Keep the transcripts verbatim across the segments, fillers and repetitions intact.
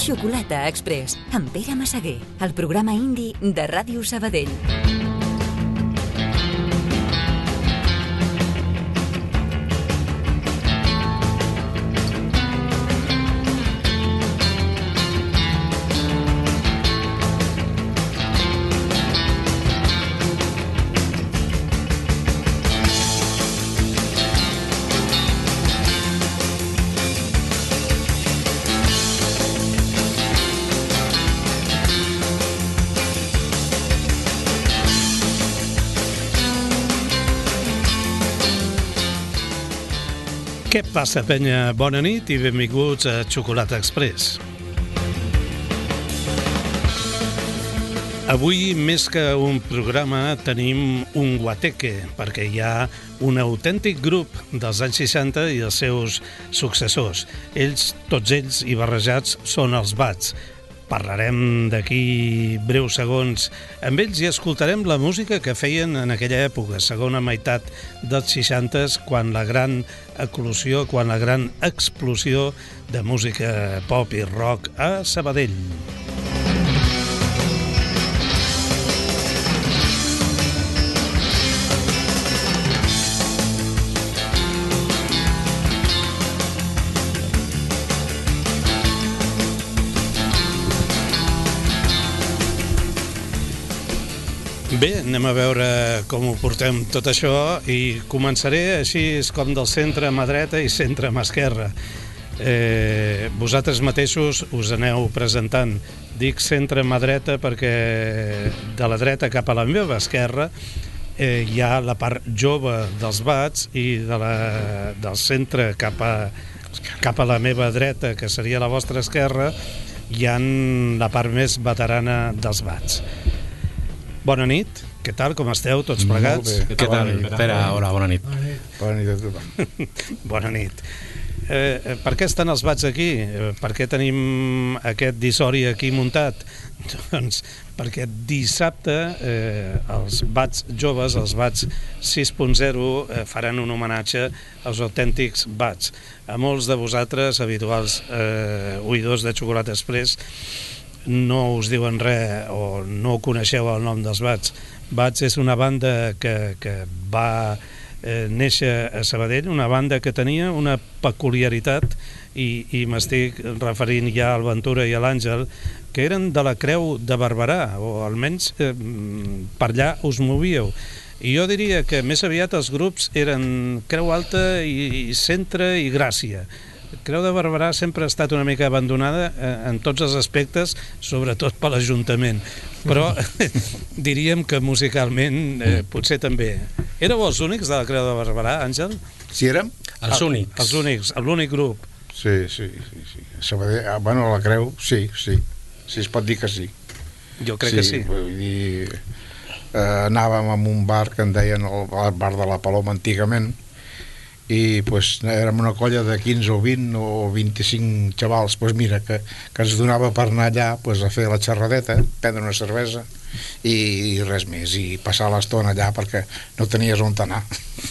Xocolata Express, amb Pere Massaguer, el programa indi de Ràdio Sabadell. Què passa, penya? Bona nit i benvinguts a Xocolata Express. Avui, més que un programa, tenim un guateque, perquè hi ha un autèntic grup dels anys seixanta i els seus successors. Ells, tots ells i barrejats, són els Bats. Parlarem d'aquí breus segons amb ells i escoltarem la música que feien en aquella època, segona meitat dels seixantes, quan la gran eclosió, quan la gran explosió de música pop i rock a Sabadell. Bé, anem a veure com ho portem tot això i començaré així com del centre a mà dreta i centre a mà esquerra. Eh, vosaltres mateixos us aneu presentant. Dic centre a mà dreta perquè de la dreta cap a la meva esquerra eh, hi ha la part jove dels Bats i de la, del centre cap a, cap a la meva dreta, que seria la vostra esquerra, hi ha la part més veterana dels Bats. Bona nit, què tal, com esteu, tots plegats? Molt bé. Què tal, Pere? Hola, bona nit. Bona nit a tothom. Bona nit. Eh, per què estan els Bats aquí? Per què tenim aquest disori aquí muntat? Doncs perquè dissabte eh, els Bats joves, els Bats sis punt zero, eh, faran un homenatge als autèntics Bats. A molts de vosaltres, habituals eh, oïdors de Xocolata Express, no us diuen res o no coneixeu el nom dels Bats. Bats és una banda que, que va eh, néixer a Sabadell, una banda que tenia una peculiaritat i, i m'estic referint ja al Ventura i a l'Àngel, que eren de la Creu de Barberà, o almenys eh, per allà us movíeu. I jo diria que més aviat els grups eren Creu Alta i, i Centre i Gràcia. Creu de Barberà sempre ha estat una mica abandonada eh, en tots els aspectes, sobretot per l'Ajuntament, però diríem que musicalment eh, potser també. Éreu els únics de la Creu de Barberà, Àngel? Sí, érem? Els únics. Els únics, l'únic grup. Sí, sí, sí, sí. Sabadell, ah, bueno, la Creu, sí, sí. Sí, es pot dir que sí. Jo crec sí, que sí. Vull dir, eh, anàvem a un bar que en deien el bar de la Paloma antigament, i pues, érem una colla de quinze o vint o vint-i-cinc xavals, pues mira, que, que ens donava per anar allà pues, a fer la xerradeta, prendre una cervesa i, i res més, i passar l'estona allà perquè no tenies on anar.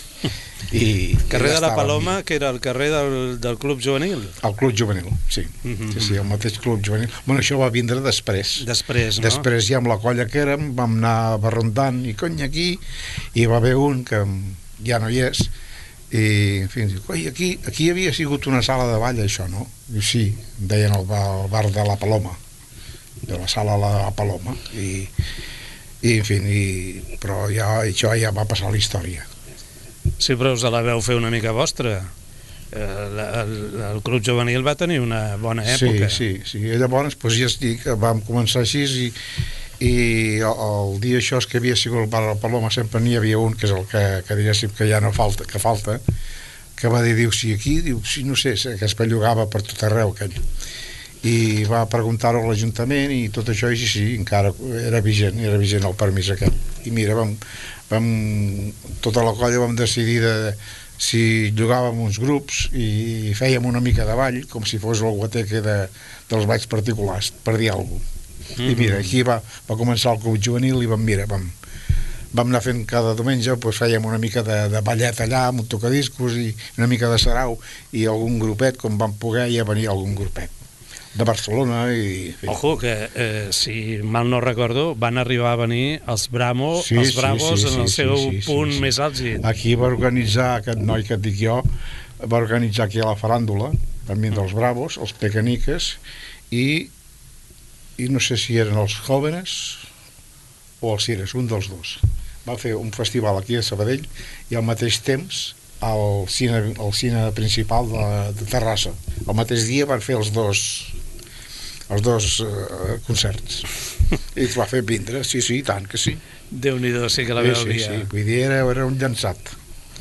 I, carrer i de la Paloma, que era el carrer del, del Club Juvenil. El Club Juvenil, sí. Mm-hmm. Sí, sí, el mateix Club Juvenil. Bueno, això va vindre després. Després, no? Després ja amb la colla que érem vam anar barrondant i cony aquí, i va haver un que ja no hi és, i en fi, oi, aquí, aquí havia sigut una sala de ball, això, no? I sí, deien el bar, el bar de la Paloma, de la sala de la Paloma, i, i en fi, i, però ja, això ja va passar a la història. Sí, però us la veu fer una mica vostra. Eh, el, el, el Club Juvenil va tenir una bona època. Sí, sí, sí. I llavors doncs, ja estic, vam començar així i, i el, el dia això que havia sigut el bar de la Paloma sempre n'hi havia un, que és el que, que diguéssim que ja no falta, que falta, que va dir, diu, si aquí, diu, si no sé, que es bellugava per tot arreu aquell. I va preguntar-ho a l'Ajuntament i tot això, i sí, sí, encara era vigent, era vigent el permís aquell. I mira, vam, vam, tota la colla vam decidir de, si llogàvem uns grups i fèiem una mica de ball, com si fos el guateque de, dels balls particulars, per dir alguna cosa. Mm-hmm. I mira, aquí va, va començar el Club Juvenil i vam, mira, vam, vam anar fent cada diumenge, doncs fèiem una mica de, de ballet allà, amb un tocadiscos i una mica de sarau, i algun grupet, com vam poder, ja venia algun grupet. de Barcelona i... Ojo, que eh, si mal no recordo van arribar a venir els, Bramo, sí, els Bravos sí, sí, en el sí, seu sí, sí, punt sí, sí. més àlgid. Aquí va organitzar, aquest noi que et dic jo, va organitzar aquí a la faràndula, també dels Bravos, els Pecaniques, i, i no sé si eren els Jóvenes o els Cires, un dels dos. Va fer un festival aquí a Sabadell i al mateix temps al cine, al cine principal de, de Terrassa. El mateix dia van fer els dos els dos uh, concerts i es va fer vindre, sí, sí, tant que sí. Déu-n'hi-do, sí que la sí, veu sí, dia. sí, vull dir, era, era un llançat.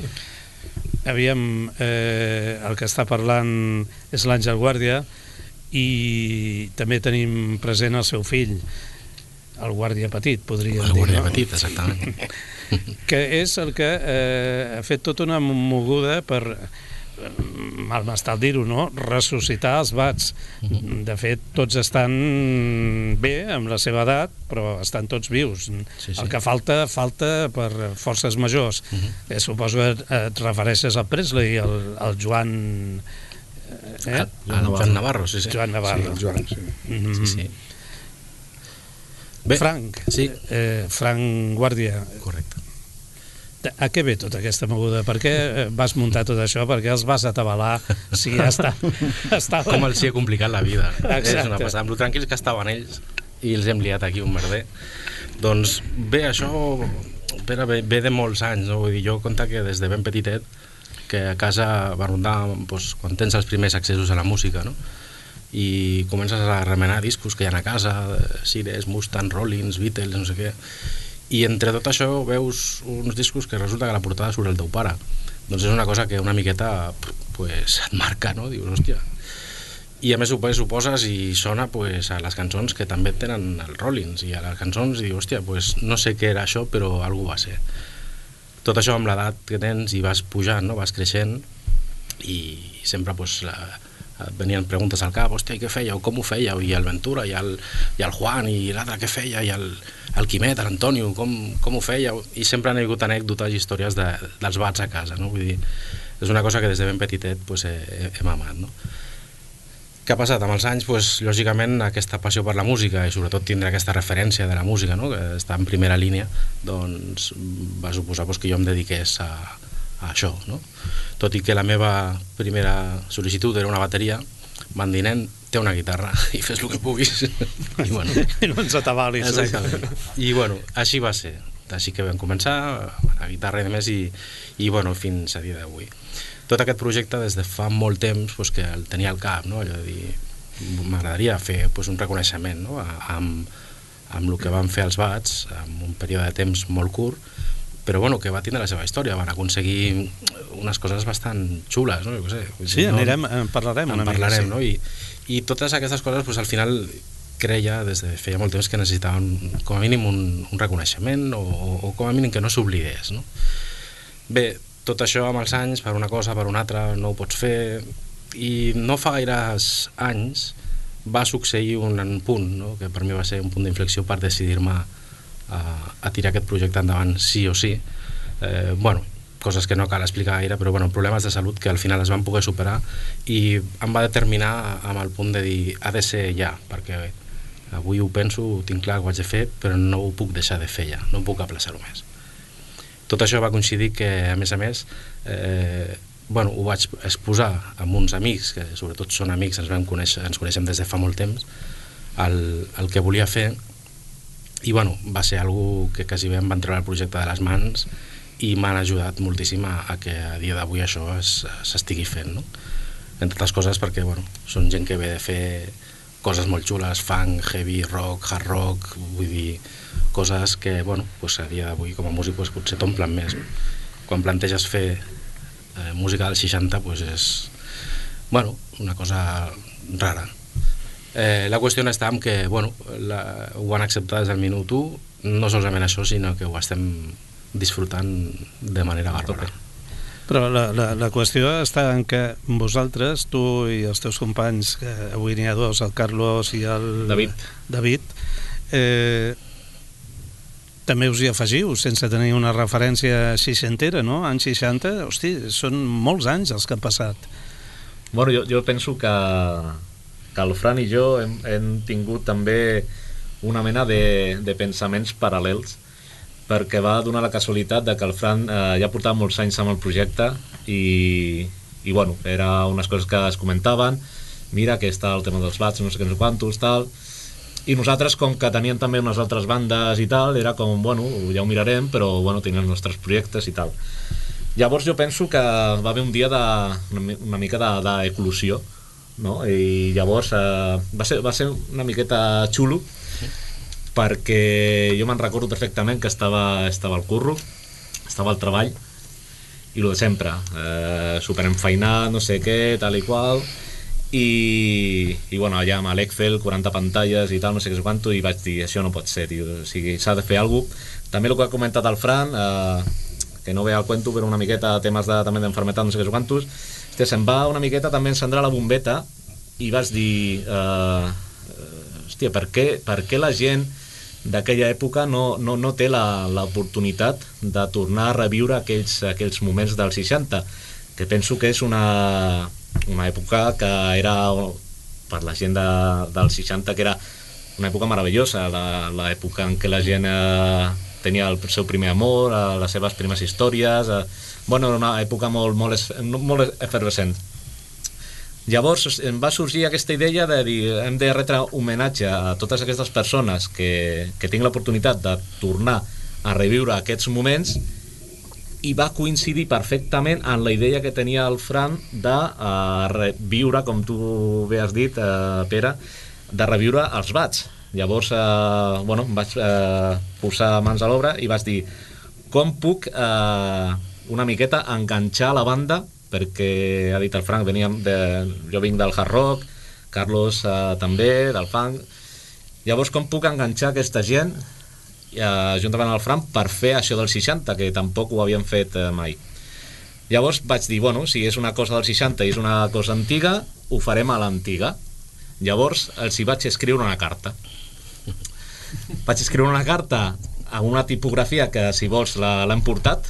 Aviam, eh, el que està parlant és l'Àngel Guàrdia i també tenim present el seu fill, el Guàrdia Petit, podríem el dir. El Guàrdia no? Petit, exactament. Que és el que eh, ha fet tota una moguda per, mal m'està el dir-ho, no? Ressuscitar els bats. De fet, tots estan bé amb la seva edat, però estan tots vius. Sí, sí. El que falta, falta per forces majors. Uh -huh. eh, suposo que et refereixes al Presley, al, al Joan... Eh? El Joan Navarro, sí, sí. Joan Navarro. Sí, Joan, sí. Mm-hmm. Sí, sí. Bé, Frank, sí. eh, Frank Guàrdia. Correcte. A què ve tota aquesta moguda? Per què vas muntar tot això? Per què els vas atabalar si ja està, estava... Com els hi ha complicat la vida. Exacte. És una passada. Amb lo tranquils que estaven ells i els hem liat aquí un merder. Doncs bé, això ve, ve de molts anys, no? Vull dir, jo conta que des de ben petitet que a casa va rondar doncs, quan tens els primers accessos a la música, no? I comences a remenar discos que hi ha a casa, Cires, Mustang, Rollins, Beatles, no sé què, i entre tot això veus uns discos que resulta que la portada surt el teu pare. Doncs és una cosa que una miqueta pues, et marca, no? Dius, hòstia. I a més ho, ho poses i sona pues, a les cançons que també tenen el Rollins, i a les cançons i dius, hòstia, pues, no sé què era això, però algú va ser. Tot això amb l'edat que tens i vas pujant, no? Vas creixent i sempre pues, la, et venien preguntes al cap, hòstia, què fèieu, com ho fèieu, i el Ventura, i el, i el Juan, i l'altre què feia, i el, el Quimet, l'Antonio, com, com ho fèieu, i sempre han hagut anècdotes i històries de, dels bats a casa, no? Vull dir, és una cosa que des de ben petitet pues, he, he mamat, no? Què ha passat? Amb els anys, pues, lògicament, aquesta passió per la música i sobretot tindre aquesta referència de la música, no? Que està en primera línia, doncs va suposar pues, que jo em dediqués a, a això, no? Tot i que la meva primera sol·licitud era una bateria, van dir, nen, té una guitarra i fes el que puguis. I, bueno, I no ens atabalis. exactament. I bueno, així va ser. Així que vam començar, la guitarra i demés, i, i bueno, fins a dia d'avui. Tot aquest projecte des de fa molt temps pues, que el tenia al cap, no? Allò de dir, m'agradaria fer pues, un reconeixement, no? amb, amb el que van fer els bats en un període de temps molt curt, però bueno, que va tindre la seva història, van aconseguir unes coses bastant xules, no? Jo què sé, sí, no, anirem, en parlarem en una parlarem, mica, sí. No? I, I totes aquestes coses pues, al final creia des de feia molt temps que necessitaven com a mínim un, un reconeixement o, o com a mínim que no s'oblidés, no? Bé, tot això amb els anys, per una cosa, per una altra, no ho pots fer, i no fa gaires anys va succeir un, un punt, no? Que per mi va ser un punt d'inflexió per decidir-me a, a tirar aquest projecte endavant sí o sí. Eh, bueno, coses que no cal explicar gaire, però bueno, problemes de salut que al final es van poder superar i em va determinar amb el punt de dir ha de ser ja, perquè avui ho penso, ho tinc clar, ho haig de fer, però no ho puc deixar de fer ja, no puc aplaçar-ho més. Tot això va coincidir que, a més a més, eh, bueno, ho vaig exposar amb uns amics, que sobretot són amics, ens vam conèixer, ens coneixem des de fa molt temps, el, el que volia fer, i bueno, va ser algo que quasi bé em van treure el projecte de les mans i m'han ajudat moltíssim a, a que a dia d'avui això s'estigui fent, no? Entre altres coses perquè, bueno, són gent que ve de fer coses molt xules, funk, heavy, rock, hard rock, vull dir, coses que, bueno, pues a dia d'avui com a músic pues, potser t'omplen més. No? Quan planteges fer eh, música dels seixanta, pues és, bueno, una cosa rara. Eh, la qüestió està en que, bueno, la, ho han acceptat des del minut u, no solament això, sinó que ho estem disfrutant de manera bàrbara. Però la, la, la qüestió està en que vosaltres, tu i els teus companys, que avui n'hi ha dos, el Carlos i el David, David eh, també us hi afegiu, sense tenir una referència seixantera, no? Anys seixanta, hosti, són molts anys els que han passat. Bueno, jo, jo penso que, que el Fran i jo hem, hem tingut també una mena de, de pensaments paral·lels, perquè va donar la casualitat de que el Fran eh, ja portava molts anys amb el projecte i, i bueno, era unes coses que es comentaven, mira que està el tema dels bats, no sé què, no sé quantos, tal, i nosaltres, com que teníem també unes altres bandes i tal, era com, bueno, ja ho mirarem, però bueno, tenim els nostres projectes i tal. Llavors jo penso que va haver un dia de, una, una mica d'eclusió, no? I llavors eh, va, ser, va ser una miqueta xulo, perquè jo me'n recordo perfectament que estava, estava al curro, estava al treball, i el de sempre, eh, superenfeinat, no sé què, tal i qual, i, i bueno, allà amb l'Excel, quaranta pantalles i tal, no sé què, quanto, i vaig dir, això no pot ser, tio, o sigui, s'ha de fer alguna cosa. També el que ha comentat el Fran, eh, que no ve al cuento, però una miqueta temes de, també d'enfermetat, no sé què, quantos, hòstia, se'm va una miqueta també encendrà la bombeta, i vaig dir, eh, hòstia, per què, per què la gent d'aquella època no, no, no té l'oportunitat de tornar a reviure aquells, aquells moments dels seixanta, que penso que és una, una època que era, per la gent de, dels seixanta, que era una època meravellosa, l'època en què la gent eh, tenia el seu primer amor, eh, les seves primeres històries, eh, bueno, era una època molt, molt, molt efervescent. Llavors em va sorgir aquesta idea de dir, hem de retre homenatge a totes aquestes persones que, que tinc l'oportunitat de tornar a reviure aquests moments, i va coincidir perfectament amb la idea que tenia el Fran de uh, reviure, com tu bé has dit, uh, Pere, de reviure els bats. Llavors uh, bueno, em vaig uh, posar mans a l'obra i vaig dir, com puc uh, una miqueta enganxar la banda, perquè ha dit el Frank, veníem de, jo vinc del hard rock, Carlos eh, també, del funk. Llavors, com puc enganxar aquesta gent eh, juntament amb el Frank per fer això dels seixanta, que tampoc ho havíem fet eh, mai. Llavors vaig dir, bueno, si és una cosa dels seixanta i és una cosa antiga, ho farem a l'antiga. Llavors els hi vaig escriure una carta. Vaig escriure una carta a una tipografia que, si vols, l'hem portat,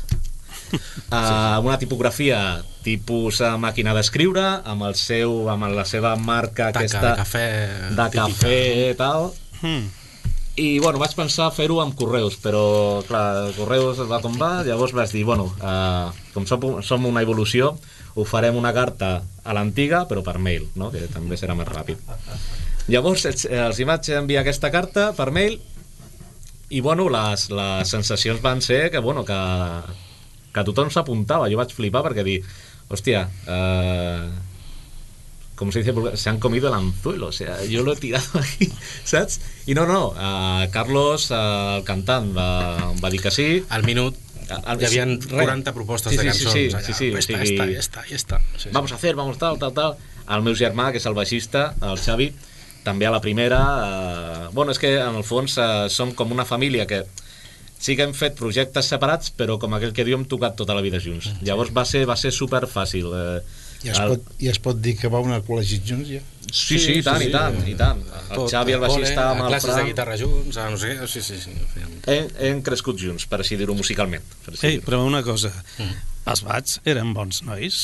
Uh, una tipografia tipus uh, màquina d'escriure, amb el seu, amb la seva marca Taca, aquesta de cafè, de cafè i tal, mm. I bueno, vaig pensar fer-ho amb correus, però clar, correus va com va. Llavors vaig dir, bueno, uh, com som, som una evolució, ho farem una carta a l'antiga, però per mail, no? Que també serà més ràpid. Llavors els, els hi vaig enviar aquesta carta per mail, i bueno, les, les sensacions van ser que, bueno, que que tothom s'apuntava. Jo vaig flipar perquè dir, hòstia, eh, com se dice, se han comido el anzuelo, o sea, yo lo he tirado aquí, saps? I no, no, eh, Carlos, eh, el cantant, va, va dir que sí. Al minut al, hi havia quaranta propostes sí, sí, de cançons. Sí, sí, allà, sí, sí, esta, o sigui, esta, esta, esta. Sí, sí. Vamos a hacer, vamos tal, tal, tal. El meu germà, que és el baixista, el Xavi, també a la primera. Eh, bueno, és que en el fons eh, som com una família que sí que hem fet projectes separats, però com aquell que diu hem tocat tota la vida junts. Sí. Llavors va ser, va ser super fàcil. Eh, I es, el... pot, I es pot dir que va a col·legi junts ja? Sí, sí, sí, i tant, sí, i tant, i tant. El Xavi, el baixista, amb el Fran... Classes de guitarra junts, no sé, sí, sí, sí. Hem, hem crescut junts, per així dir-ho musicalment. Ei, hey, però una cosa, mm. els bats eren bons nois?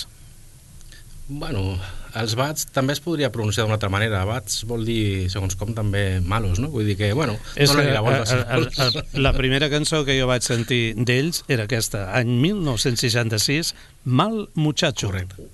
Bueno, els bats també es podria pronunciar d'una altra manera. Bats vol dir, segons com, també malos, no? Vull dir que, bueno, és no que, a, a, a, la primera cançó que jo vaig sentir d'ells era aquesta, any mil nou-cents seixanta-sis, Mal Muchacho. Correcte.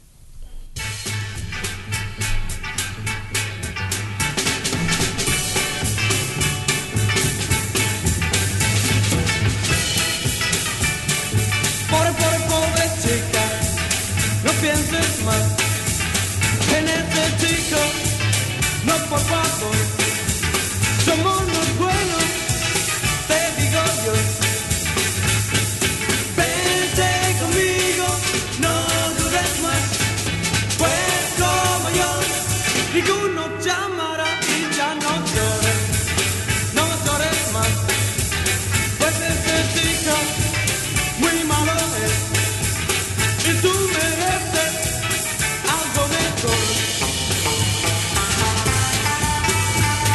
Pobre, pobre, pobre chica, no pienses más en este chico, no, por favor, somos los buenos, te digo yo. Vente conmigo, no dudes más, pues como yo, ninguno llamará y ya no llores, no llores más, pues este chico muy malo es, y tú mereces algo mejor.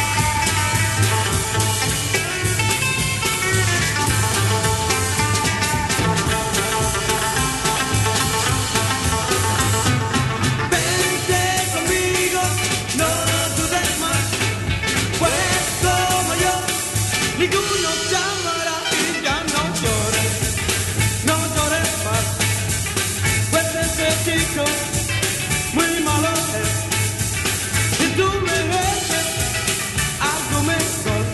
ninguno llamará y ya no llores, no llores más, pues ese chico muy malo es, y tú mereces algo mejor.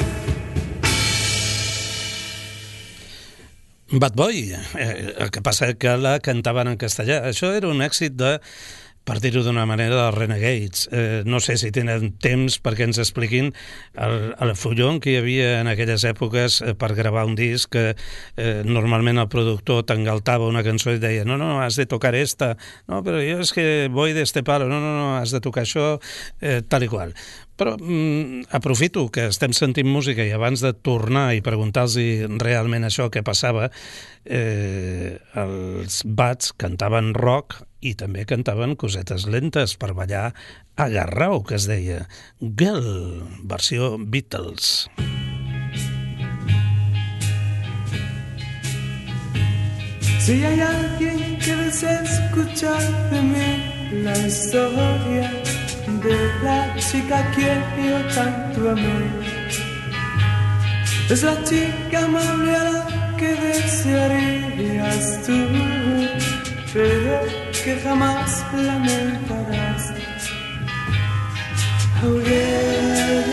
Bad Boy, eh, el que passa que la cantaven en castellà. Això era un èxit de, per dir-ho d'una manera, dels Renegades. Eh, no sé si tenen temps perquè ens expliquin el, el follon que hi havia en aquelles èpoques eh, per gravar un disc que eh, normalment el productor t'engaltava una cançó i deia no, no, has de tocar esta, no, però jo és que voy de este palo, no, no, no, has de tocar això, eh, tal i qual. Però mm, aprofito que estem sentint música i abans de tornar i preguntar-los realment això que passava, eh, els Bats cantaven rock i també cantaven cosetes lentes per ballar agarrau, que es deia Girl, versió Beatles. Si hay alguien que desea escuchar de mí la historia de la chica que yo tanto amé, es la chica amable a la que desearías tú, pero que jamás lamentarás. Oh yeah,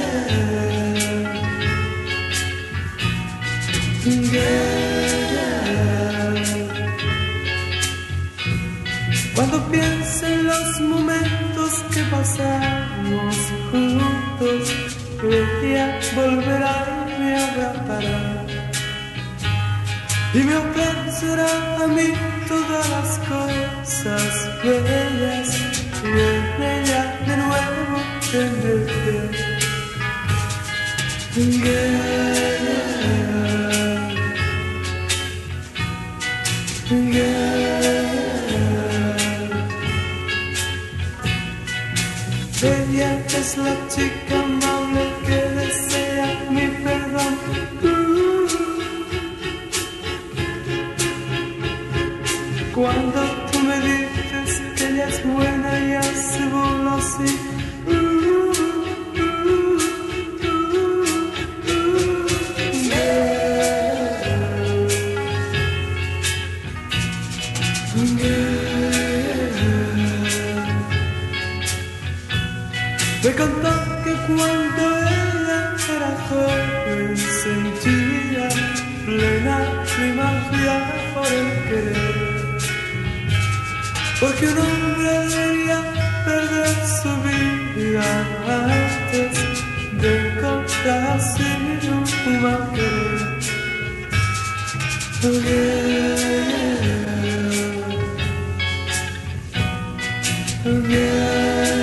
yeah, yeah. Cuando pienso en los momentos que pasamos juntos, ella volverá y me abrazará y me ofrecerá a mí todas las cosas bellas y en ella de nuevo tendré. Yeah, yeah, yeah. Ella es la chica amable que desea mi perdón. Cuando tú me dices que ella es buena y hace burla así, uh, uh, uh, uh, yeah, yeah. Me contó que cuando ella era joven sentía plena primavera por el querer. Porque un hombre debería perder su vida antes de encontrar así un mal querer. Oh yeah, oh yeah.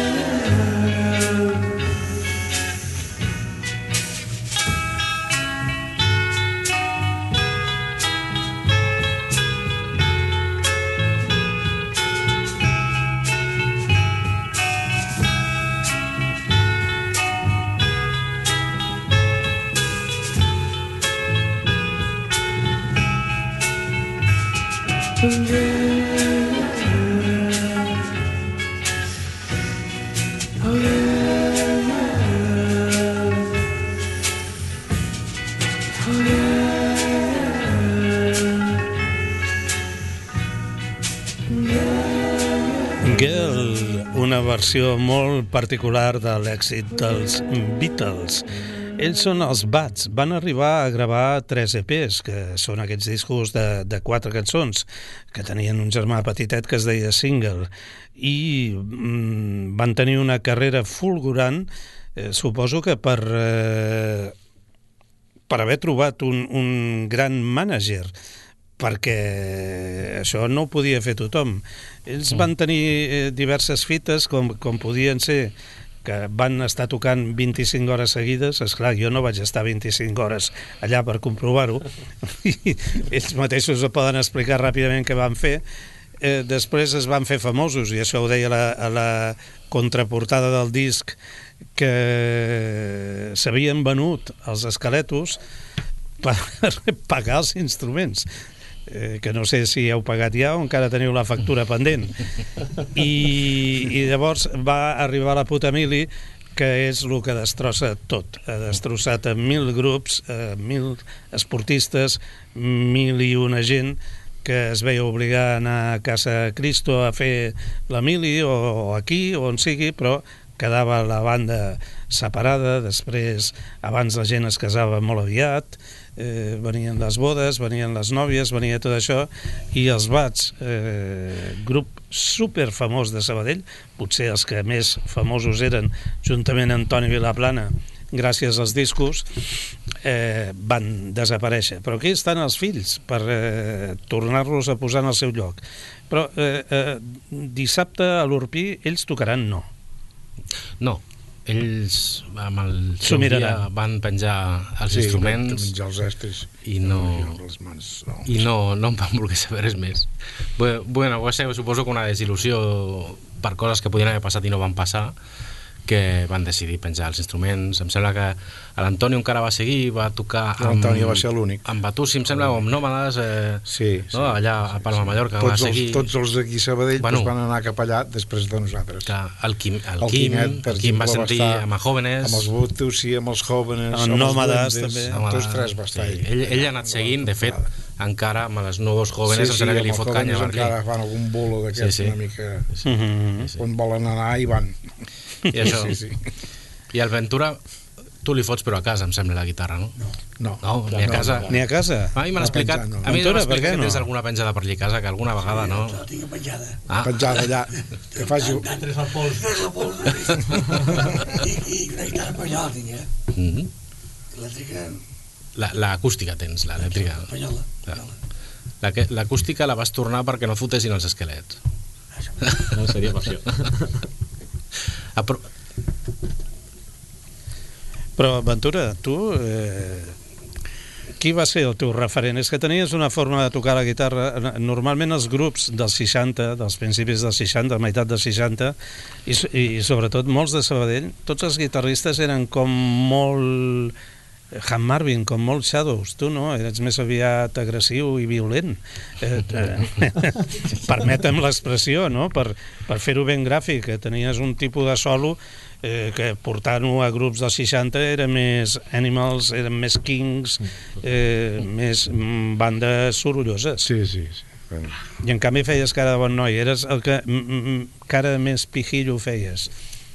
Girl, una versió molt particular de l'èxit dels Beatles. Ells són els Bats. Van arribar a gravar tres E Pes, que són aquests discos de, de quatre cançons, que tenien un germà petitet que es deia Single, i mm, van tenir una carrera fulgurant, eh, suposo que per, eh, per haver trobat un, un gran mànager, perquè això no ho podia fer tothom. Ells van tenir eh, diverses fites, com, com podien ser que van estar tocant vint-i-cinc hores seguides. Esclar, jo no vaig estar vint-i-cinc hores allà per comprovar-ho, i ells mateixos ho poden explicar ràpidament què van fer. Eh, després es van fer famosos, i això ho deia la, a la contraportada del disc, que s'havien venut els esqueletos per pagar els instruments. Eh, que no sé si heu pagat ja o encara teniu la factura pendent. I, i llavors va arribar la puta mili que és el que destrossa tot. Ha destrossat a mil grups, a mil esportistes, mil i una gent que es veia obligar a anar a Casa Cristo a fer la mili o aquí, o on sigui, però quedava la banda separada. Després, abans la gent es casava molt aviat, eh, venien les bodes, venien les nòvies, venia tot això, i els Bats, eh, grup super famós de Sabadell, potser els que més famosos eren, juntament amb Toni Vilaplana, gràcies als discos, eh, van desaparèixer. Però aquí estan els fills per eh, tornar-los a posar en el seu lloc. Però eh, eh, dissabte a l'Orpí ells tocaran no. No, ells amb el S'ho seu dia miraran. van penjar els Sí, instruments menjar els estris i no, les mans, no. i no, no em van voler saber res més. Bé, bueno, va ser, suposo que una desil·lusió per coses que podien haver passat i no van passar, que van decidir penjar els instruments. Em sembla que l'Antonio encara va seguir, va tocar amb, L'Antonio va ser l'únic. amb Batussi, em sembla, o amb Nòmades, eh, Sí, sí, no? allà a Palma de Mallorca. tots va els, seguir... tots els d'aquí Sabadell Bueno. doncs van anar cap allà després de nosaltres. que el Quim, el El Quim, Quimet, per el Quim va exemple, sentir va estar amb els Jóvenes, amb els Batussi, amb els Jóvenes, Amb amb els Nòmades, Duendes, també. amb tots tres va estar sí. ell. ell, ell ha anat seguint, de fet, encara amb els nous Jóvenes, sí, em sembla sí, que li amb fot els canya a Jóvenes encara Berlín. fan algun bolo d'aquests Sí, sí. una mica Mm-hmm. on volen anar i van. I això. Sí, sí. I el Ventura, tu li fots però a casa, em sembla, la guitarra, no? No, No, ni a casa. Ni a casa? A mi m'han No, explicat, penjar, no. a mi Ventura, m'han per què explicat que no? tens alguna penjada per allí a casa, que alguna vegada, no? La tinc penjada. Ah, penjada allà, que faci... Tres al pols. Tres al pols. I, I una guitarra penjada tinc, eh? mhm. Elèctrica, La- L'acústica tens, l'elèctrica. penjada. Clar. La que- L'acústica la vas tornar perquè no fotessin els esquelets. No seria per això. Ah, però, Però, Ventura, tu... Eh, qui va ser el teu referent? És que tenies una forma de tocar la guitarra. Normalment els grups dels seixanta, dels principis dels seixanta, meitat dels seixanta, i, i sobretot molts de Sabadell, tots els guitarristes eren com molt... Han Marvin, com molt Shadows. Tu no, eres més aviat agressiu i violent. Eh, eh, permetem l'expressió, no? Per, per fer-ho ben gràfic. Tenies un tipus de solo eh, que portant-ho a grups dels seixanta era més Animals, eren més Kings, eh, més mm, bandes sorolloses. Sí, sí, sí. Bueno. I en canvi feies cara de bon noi. Eres el que mm, mm, cara més pijillo feies.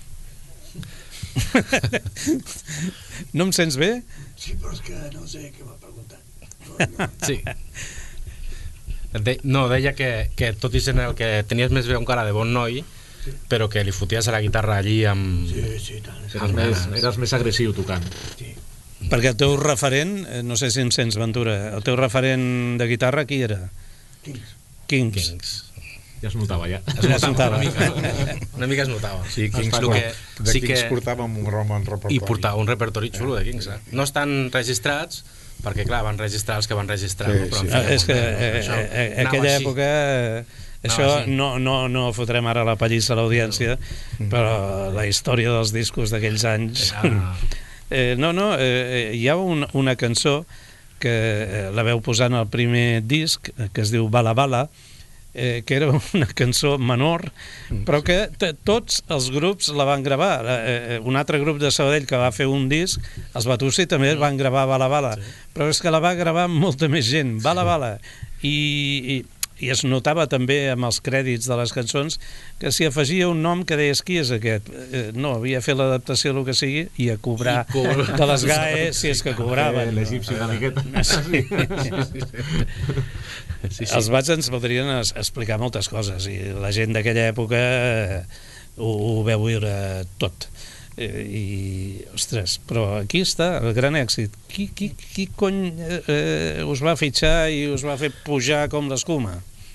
No em sents bé? Sí, però és que no sé què m'ha preguntat. No, no. sí. De, no, deia que, que tot i sent el que tenies més veu encara de bon noi, però que li foties a la guitarra allí amb... Sí, sí, tant. Sí, Eres més, eres més agressiu tocant. sí. Perquè el teu referent, eh, no sé si em sents, Ventura, el teu referent de guitarra qui era? Kings. Kings. Kings. Ja es notava, ja. Es Ja es notava, notava. una mica. Una mica es notava. Sí, Kings, Lo que, de sí Kings que, portàvem un rom en repertori. I portava un repertori xulo de Kings. Eh? No estan registrats, perquè clar, van registrar els que van registrar. Sí, no? Però, sí. en fi, Ah, és que bueno, eh, això eh, eh, anava aquella així. època eh, això així. no, no, no fotrem ara la pallissa a l'audiència, però la història dels discos d'aquells anys Era- eh, no, no, eh, hi ha un, una cançó que eh, la veu posar en el primer disc, eh, que es diu Bala Bala, eh, que era una cançó menor, però que t- tots els grups la van gravar. Eh, un altre grup de Sabadell que va fer un disc, els Batussi també van gravar Bala Bala, però és que la va gravar molta més gent, Bala Bala, i, i, i es notava també amb els crèdits de les cançons que s'hi afegia un nom que deies qui és aquest. Eh, no, havia fet l'adaptació el que sigui i a cobrar I cobra- de les G A E si és que cobraven. L'egipci una miqueta. Sí. Sí, sí. Els Bats ens voldrien es- explicar moltes coses i la gent d'aquella època eh, ho, ho veu viure tot. Eh, i, ostres, però aquí està el gran èxit. Qui, qui, qui cony eh, eh, us va fitxar i us va fer pujar com l'escuma?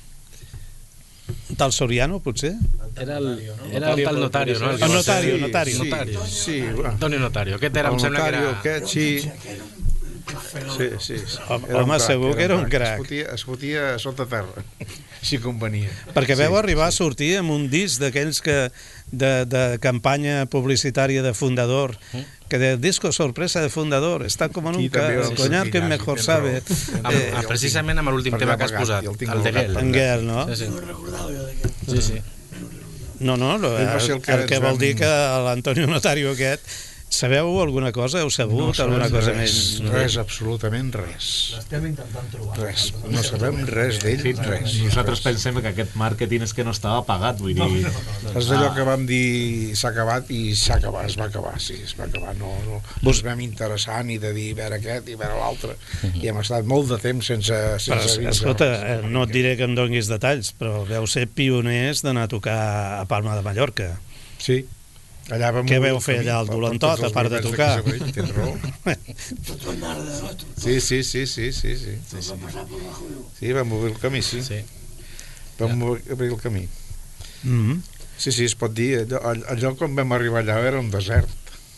Un tal Soriano, potser? Era el, era el tal notario, no? El notario, Sí, notario. sí, Notario. sí, va. Antonio Notario. Aquest era, El em sembla que notario era... aquest, sí. Sí, sí, sí. Home, Era un home, crac, segur que era un crac. Es fotia, es fotia sota terra, si convenia. Perquè Sí, veu arribar a sortir amb un disc d'aquells que de, de campanya publicitària de Fundador, que de disco sorpresa de Fundador, està com Aquí nunca, també el el conyar que Ignasi mejor tens sabe. raó. Amb, Eh, amb, precisament amb l'últim per tema que has allà posat, pagat, i el tinc el de al gat. Gel. en Guel, no? Sí, sí. No recordava jo d'aquest. Sí, sí. No, no, no Ell va ser el, el que el que ens vol vam- dir que l'Antonio Notario aquest, sabeu alguna cosa? Heu sabut alguna cosa res, més? res, absolutament res. L'estem intentant trobar. Res, no sabem res d'ell, res. Nosaltres pensem que aquest màrqueting és que no estava pagat, vull dir... És d'allò que vam dir s'ha acabat i s'ha acabat, es va acabar, sí, es va acabar. No, no, no ens vam interessar ni de dir a veure aquest i a veure l'altre. I hem estat molt de temps sense, Però, sense dir escolta, eh, no et diré que em donguis detalls, però veu ser pioners d'anar a tocar a Palma de Mallorca. Sí. Allà vam Què obrir veu el fer camí allà al per- per Dolentot, tots els a part de grupets tocar? d'aquí Sabadell, tens raó. Tots van anar de nostre. Sí, sí, sí, sí, sí, sí. Sí, Tots van passar per bajo yo. sí vam obrir el camí, sí. Sí. Vam obrir el camí. Mm -hmm. Sí, sí, es pot dir. Allò, allò quan vam arribar allà era un desert.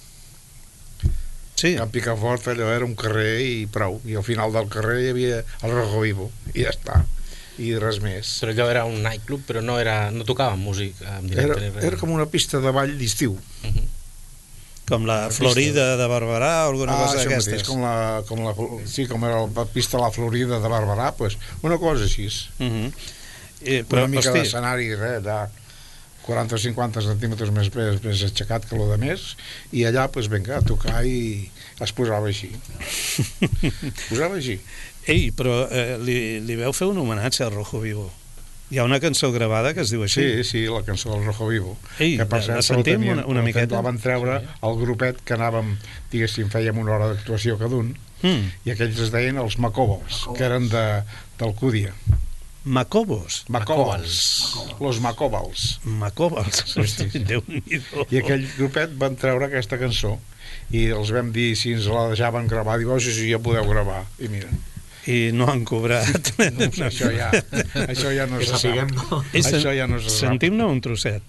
Sí, A Picafort allò era un carrer i prou. I al final del carrer hi havia el Rojo Vivo. I ja està. I res més. Però allò era un nightclub, però no, era, no tocàvem música en Era, directe ni res. era com una pista de ball d'estiu. Mhm. com la Florida de Barberà o alguna Ah, cosa això d'aquestes. mateix, com la, com la, sí, com era la pista de la Florida de Barberà, pues, una cosa així. Mm -hmm. I, Però, però, una mica hosti, d'escenari, res, allà quaranta o cinquanta centímetres més, més, més aixecat que lo de més, i allà, pues, vinga, a tocar i es posava així. Es posava així. ei, però eh, li, li veu fer un homenatge al Rojo Vivo. Hi ha una cançó gravada que es diu així. Sí, sí, la cançó del Rojo Vivo. Ei, que per la- cert, la sentim teníem- una- una la- miqueta? La van treure al grupet que anàvem, diguéssim, fèiem una hora d'actuació cada un, Mm. i aquells es deien els Macòbals, que eren de, d'Alcúdia. Macobos. Macòbals. Los Macòbals. Macobals. sí, sí. Déu-n'hi-do. I aquell grupet van treure aquesta cançó i els vam dir si ens la deixaven gravar, diu, oh, sí, sí, ja podeu gravar. I mira, I no han cobrat. no, això ja això ja no Que se sapiguem, sap. no? I sen- Això ja no se sap. Sentim-ne un trosset.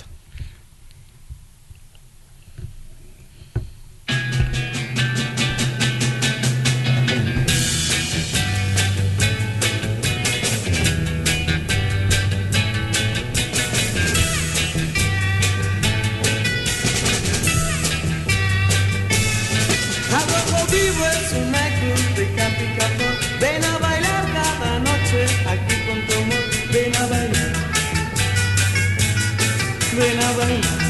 Al Rojo Vivo es un nightclub de camp y café. Ven a bailar cada noche aquí con tu amor. Ven a bailar. Ven a bailar.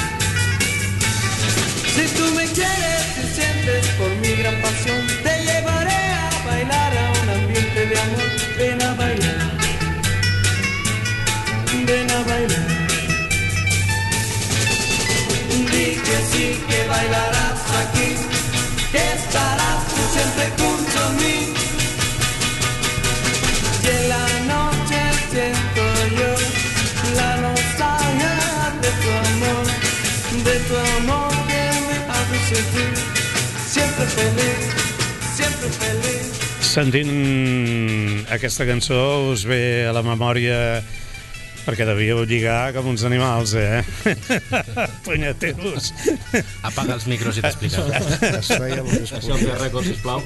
Si tú me quieres y sientes por mi gran pasión, te llevaré a bailar a un ambiente de amor. Ven a bailar. Ven a bailar. Di que sí que bailarás aquí, que estarás tú siempre junto a mí. Y en la noche siento yo la nostalgia de tu amor, de tu amor que me hace sentir siempre feliz, siempre feliz. Sentint aquesta cançó us ve a la memòria perquè devíeu lligar com uns animals, eh? Punyeteros. Apaga els micros i t'explica. Es feia el que es Això podia. de rècord, sisplau.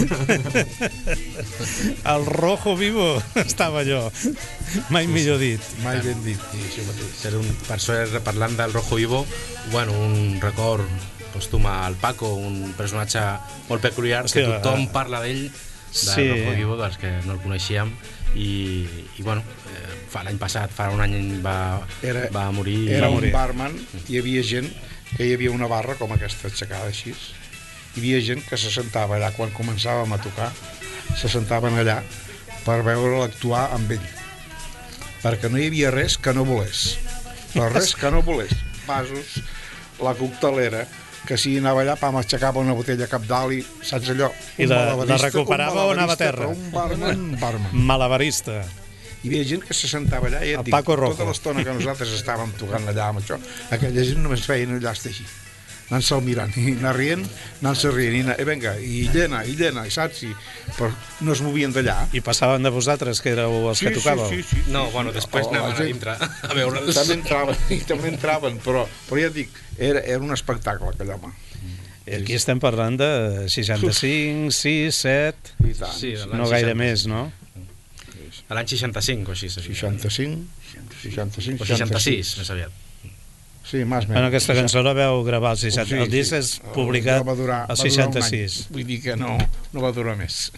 El Rojo Vivo estava allò. Mai millor dit. Mai ben dit, i això mateix. Ser un, per cert, parlant del Rojo Vivo, bueno, un record pòstum al Paco, un personatge molt peculiar, Hòstia, que tothom eh, parla d'ell, del sí. Rojo Vivo, dels que no el coneixíem, i, i bueno, eh, fa l'any passat, fa un any va, Era- va morir. Era Va un morir. barman, hi havia gent que hi havia una barra com aquesta aixecada així. Hi havia gent que se sentava allà quan començàvem a tocar, se sentaven allà per veure'l actuar amb ell, perquè no hi havia res que no volés, però res que no volés. Vasos, la coctelera, que si anava allà, pam, aixecava una botella cap dalt i, saps allò? I Un la- malabarista, la recuperava un o anava a malabarista, terra? però Un barman, un barman. Malabarista. Hi havia gent que se sentava allà i et El dic, Paco Rojo. tota l'estona que nosaltres estàvem tocant allà amb això, aquella gent només feien allà estar així, anant-se'l mirant i anar rient, anant-se rient i, anar, i vinga, i llena, i llena, i saps? I, però no es movien d'allà. I passaven de vosaltres, que éreu els que tocàveu. Sí, sí, sí. No, bueno, després Oh, la anaven a gent- dintre a veure'ls. També entraven, i també entraven, però, però ja et dic, era, era un espectacle aquell home. Aquí estem parlant de seixanta-cinc, sis, set... I tant. Sí, de l'any No gaire seixanta. més, no? A l'any seixanta-cinc o així. seixanta-cinc, seixanta-cinc, O seixanta-sis, més aviat. Sí, més o Bueno, menys. aquesta cançó la veu gravar al seixanta. Sí, El disc sí. és publicat Va durar, al va durar un any. seixanta-sis. Vull dir que no, no va durar més.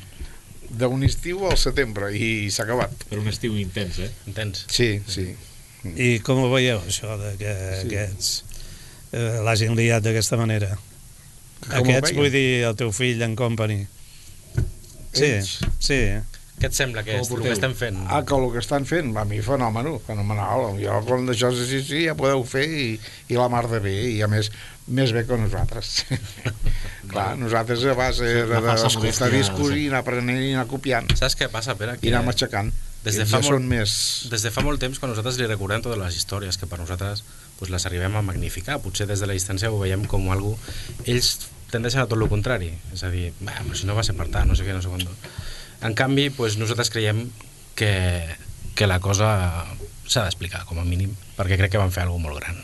D'un estiu al setembre i s'ha acabat. Per un estiu intens, eh? Entens? Sí, sí. I com ho veieu, això, de que sí. aquests eh, l'hagin liat d'aquesta manera? Com Aquests, vull dir, el teu fill en company. Sí, Ells? sí. Què et sembla que és el que estem fent? Ah, que el que estan fent, a mi fenòmeno, fenomenal. Jo quan d'això sí, sí, sí, ja podeu fer i, i la mar de bé, i a més, més bé que nosaltres. Clar, nosaltres a base d'escoltar discos i anar aprenent i anar copiant. Saps què passa, Pere? I anar matxacant. Des de, ja fa molt, més... des de fa molt temps quan nosaltres li recordem totes les històries que per nosaltres pues, les arribem a magnificar, potser des de la distància ho veiem com algo, ells tendeixen a tot el contrari, és a dir, però si no va ser per tant, no sé què, no sé quant. En canvi, pues, nosaltres creiem que, que la cosa s'ha d'explicar com a mínim, perquè crec que van fer alguna molt gran.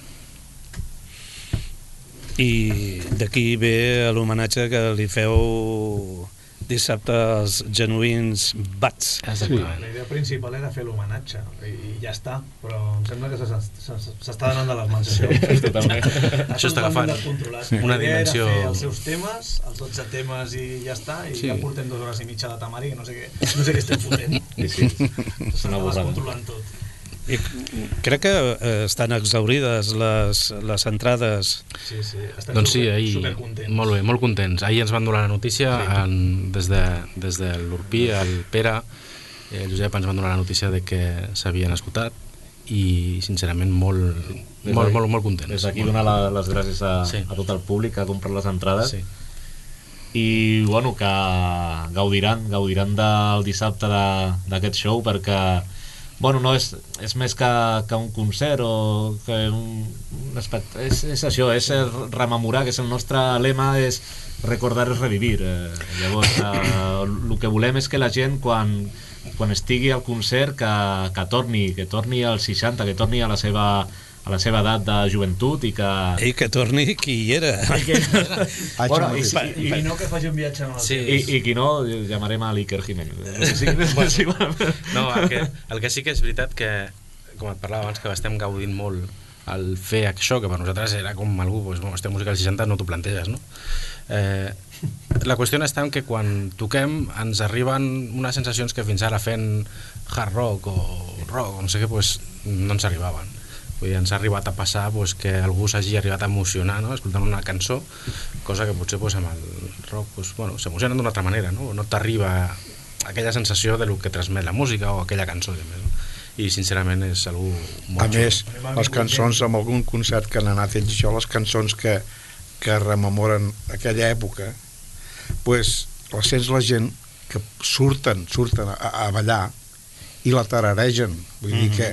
I d'aquí ve l'homenatge que li feu dissabte als genuïns Bats. Sí. La idea principal era fer l'homenatge i, i ja està, però em sembla que s'està donant de les mans això. Totalment. Això està agafant una dimensió... La idea era fer els seus temes, els dotze temes i ja està, i sí. Ja portem dues hores i mitja de tamari, que no sé què, no sé què estem fotent. Sí, sí. S'està controlant tot. I crec que eh, estan exaurides les, les entrades. Sí, sí, estem doncs sí, super, ahir, supercontents. Molt bé, molt contents. Ahir ens van donar la notícia sí. en, des, de, des de l'Urpí, el Pere, el Josep ens van donar la notícia de que s'havien esgotat i sincerament molt, des molt, molt, molt contents. Des d'aquí donar la, les gràcies a, sí. a tot el públic que ha comprat les entrades. Sí. I bueno, que gaudiran, gaudiran del dissabte d'aquest show perquè bueno, no és, és més que, que un concert o que un, un espectacle, és, és això, és rememorar, que és el nostre lema, és recordar és revivir. Eh, llavors, eh, el que volem és que la gent, quan, quan estigui al concert, que, que torni, que torni als seixanta, que torni a la seva a la seva edat de joventut i que... I que torni qui hi era. I, que... bueno, i, i, i, i no que faci un viatge en el sí. I, i qui no, llamarem a l'Iker Jiménez. Sí, bueno, no, el que, el que sí que és veritat que, com et parlava abans, que estem gaudint molt al fer això, que per nosaltres era com algú, pues, bueno, estem música als seixanta, no t'ho planteges, no? Eh, la qüestió està en que quan toquem ens arriben unes sensacions que fins ara fent hard rock o rock, no sé què, pues, no ens arribaven. Vull dir, ens ha arribat a passar pues, que algú s'hagi arribat a emocionar, no? Escoltant una cançó, cosa que potser pues, amb el rock pues, bueno, s'emocionen d'una altra manera, no? No t'arriba aquella sensació de lo que transmet la música o aquella cançó que més, no? I sincerament és algú molt a més, les cançons amb algun concert que han anat ells, això, les cançons que, que rememoren aquella època, pues, les sents la gent que surten surten a, a ballar i la tararegen, vull mm-hmm. dir que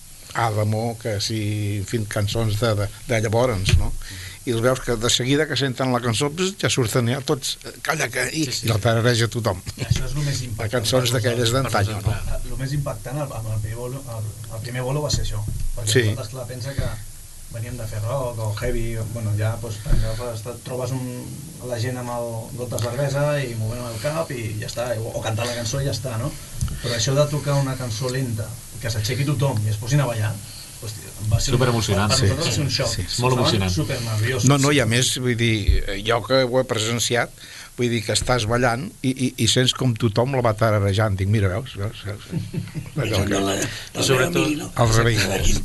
Adamo, que si fent cançons de, de, de llavors, no? I els veus que de seguida que senten la cançó pues, ja surten ja tots, calla que i, sí, sí. I la tarareja tothom. Això és el més impactant. Les cançons d'aquelles d'antany, no? El més impactant amb el primer bolo, el, el primer bolo va ser això, perquè sí. Nosaltres clar, pensa que veníem de fer rock o heavy, bueno, ja pues, et trobes un, la gent amb el got de cervesa i movent el cap i ja està, o, o cantar la cançó i ja està, no? Però això de tocar una cançó lenta, que s'aixequi tothom i es posin a ballar, hòstia, va ser super emocionant, per sí, nosaltres va ser un xoc, sí, sí, molt emocionant. Super nerviosos. No, no, i a més, vull dir, jo que ho he presenciat, vull dir que estàs ballant i, i, i sents com tothom la va tararejant, dic, mira, veus? veus, veus? Allò, no, la, la sobretot no? El rebell.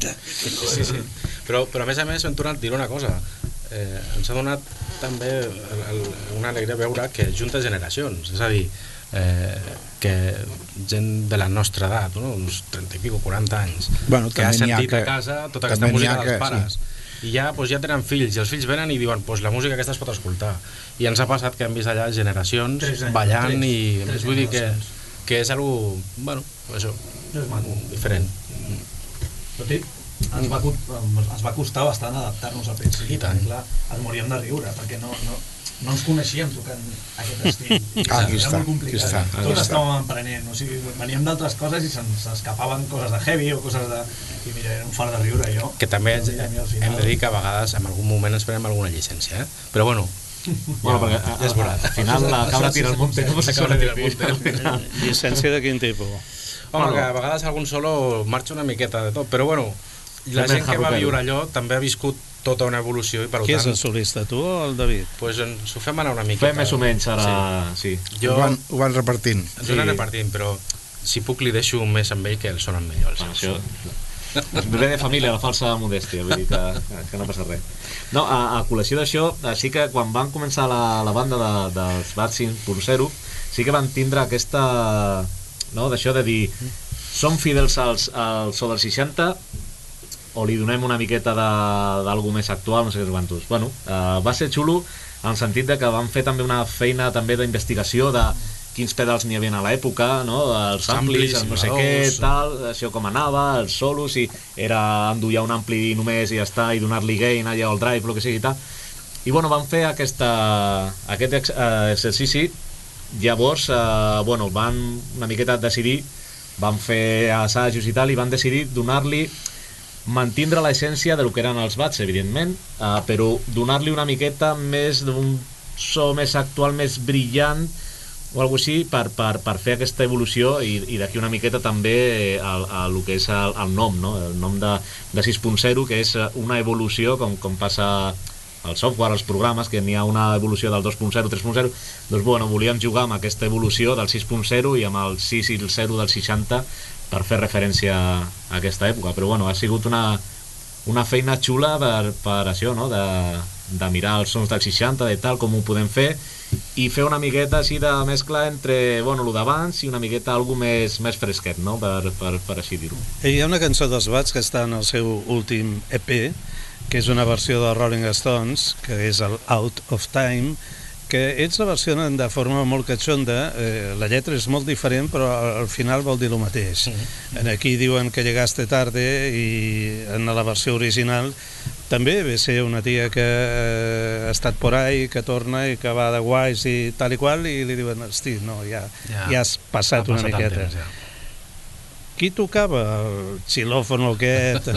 Sí, sí. Però, però a més a més hem tornat a dir una cosa, eh, ens ha donat també el, el, una alegria veure que junta generacions, és a dir, eh, que gent de la nostra edat, no? Uns trenta i pico, quaranta anys, bueno, que ha sentit que, a casa tota aquesta música dels pares sí. I ja, pues, ja tenen fills i els fills venen i diuen pues, la música aquesta es pot escoltar i ens ha passat que hem vist allà generacions anys, ballant tres, i tres vull dir que, que és algo, bueno, això, diferent. Tot i ens va, ens va costar bastant adaptar-nos al principi, perquè clar, ens moríem de riure perquè no, no, no ens coneixíem tocant aquest estil. Ah, aquí era està, molt complicat. està, tots estàvem aprenent, o sigui, veníem d'altres coses i se'ns escapaven coses de heavy o coses de... i mira, era un fart de riure jo. Que també ens, hem de dir que a vegades en algun moment ens farem alguna llicència, eh? Però bueno, bueno, perquè a, a, a, al final la cabra tira el monte, com se suele dir. Llicència de quin tipus? Home, que a vegades algun solo marxa una miqueta de tot, però bueno, la gent que va viure allò també ha viscut tota una evolució i per Qui tant... és el solista, tu o el David? Pues ens ho fem anar una miqueta. Fem més o menys ara... Sí. sí. Jo... Ho, van, ho van repartint. Ens ho van repartint, però si puc li deixo més amb ell que el sonen millor. Els bueno, això... Ve de família, la falsa modèstia, vull dir que, que no passa res. No, a, a col·lecció d'això, sí que quan van començar la, la banda de, dels Bats cinc punt zero, sí que van tindre aquesta, no, d'això de dir, som fidels als, al so dels seixanta o li donem una miqueta d'algú més actual, no sé què quantos. Bueno, uh, va ser xulo en el sentit de que van fer també una feina també d'investigació de quins pedals n'hi havia a l'època, no? Els amplis, el no sé què, tal, això com anava, els solos, si era endollar un ampli només i ja està, i donar-li gain allà al drive, el que sigui i tal. I bueno, van fer aquesta, aquest ex, eh, exercici, llavors, eh, bueno, van una miqueta decidir, van fer assajos i tal, i van decidir donar-li, mantindre l'essència del que eren els Bats, evidentment, eh, però donar-li una miqueta més d'un so més actual, més brillant, o alguna cosa així, per, per, per fer aquesta evolució i, i d'aquí una miqueta també el, el, el que és el, el nom, no? El nom de, de sis punt zero, que és una evolució, com, com passa al software, als programes, que n'hi ha una evolució del dos punt zero, tres punt zero, doncs bueno, volíem jugar amb aquesta evolució del sis punt zero i amb el sis i el zero del seixanta per fer referència a aquesta època, però bueno, ha sigut una, una feina xula per, per això, no? de, de mirar els sons del seixanta, de tal, com ho podem fer, i fer una miqueta així de mescla entre, bueno, el d'abans i una miqueta algo més, més fresquet, no? Per, per, per així dir-ho. Hi ha una cançó dels Bats que està en el seu últim E P, que és una versió de Rolling Stones, que és el Out of Time, que ells la versionen de forma molt catxonda, eh, la lletra és molt diferent, però al final vol dir el mateix. Mm-hmm. Aquí diuen que llegaste tarde i en la versió original també ve ser una tia que eh, ha estat por ahí, que torna i que va de guais i tal i qual, i li diuen, hosti, no, ja, ja, ja has passat, passat una miqueta. Temps, ja. Qui tocava el xilòfon o aquest?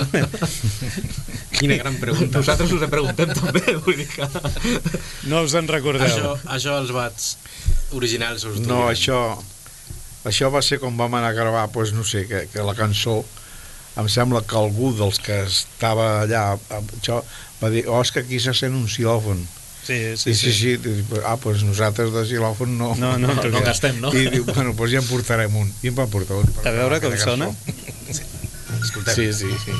Quina gran pregunta. Nosaltres us en preguntem també, vull dir que... No us en recordeu. Això, això els Bats originals us no, això, això va ser com vam anar a gravar, doncs no sé, que, que la cançó, em sembla que algú dels que estava allà, això, va dir, oh, és que aquí se sent un xilòfon. Sí, sí, sí, sí, sí. Ah, doncs nosaltres de xilòfon no, no, no, no, no gastem, no? I diu, bueno, doncs ja en portarem un. I en van portar un. A veure com sona. Sí. Escoltem. Sí, sí, sí.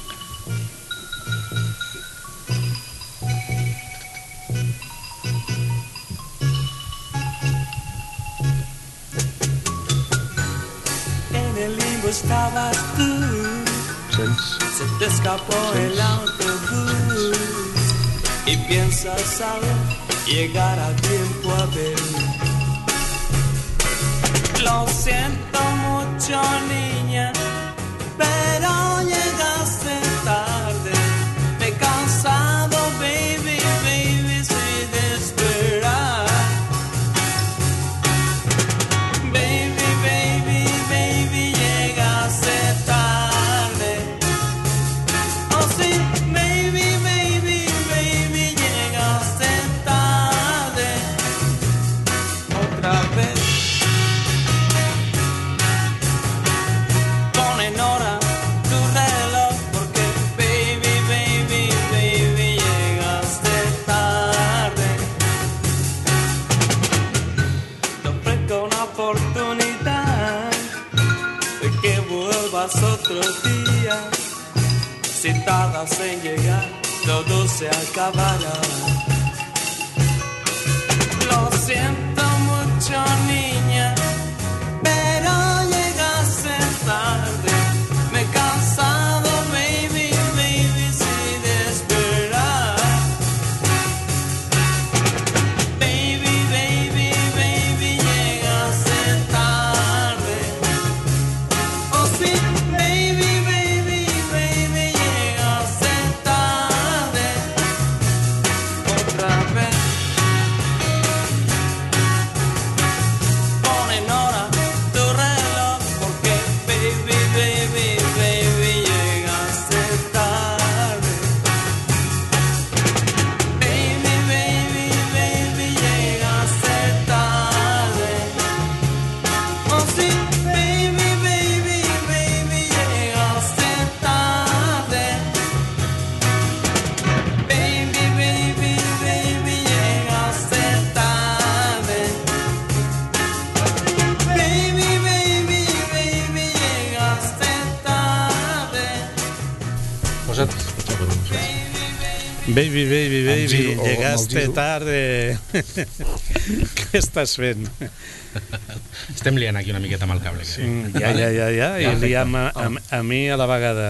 En el limbo estabas tú, se te escapó el autobús y piensas aún llegar a tiempo a ver. Lo siento mucho, niña, pero llegaste tarde. Me he cansado, baby, baby, sí, de esperar. Baby, baby, baby, llegaste tarde. Oh, sí, baby, baby, baby, llegaste tarde. Otra vez. Pon en hora tu reloj, porque baby, baby, baby, llegaste tarde. Te ofrezco una oportunidad de que vuelvas otro día. Si tardas en llegar, todo se acabará. Lo siento mucho, niña, pero llegaste tarde. Me he cansado, baby, baby, sí, de esperar. Baby, baby, baby, llegaste tarde. Oh, sí, baby, baby, baby, llegaste tarde. Otra vez. Baby, baby, baby, Giro, o llegaste amb el Giro. tarde. Què estàs fent? Estem liant aquí una miqueta amb el cable. Que... Mm, Ja, ja, ja, ja, i liam a, a, a mi a la vegada.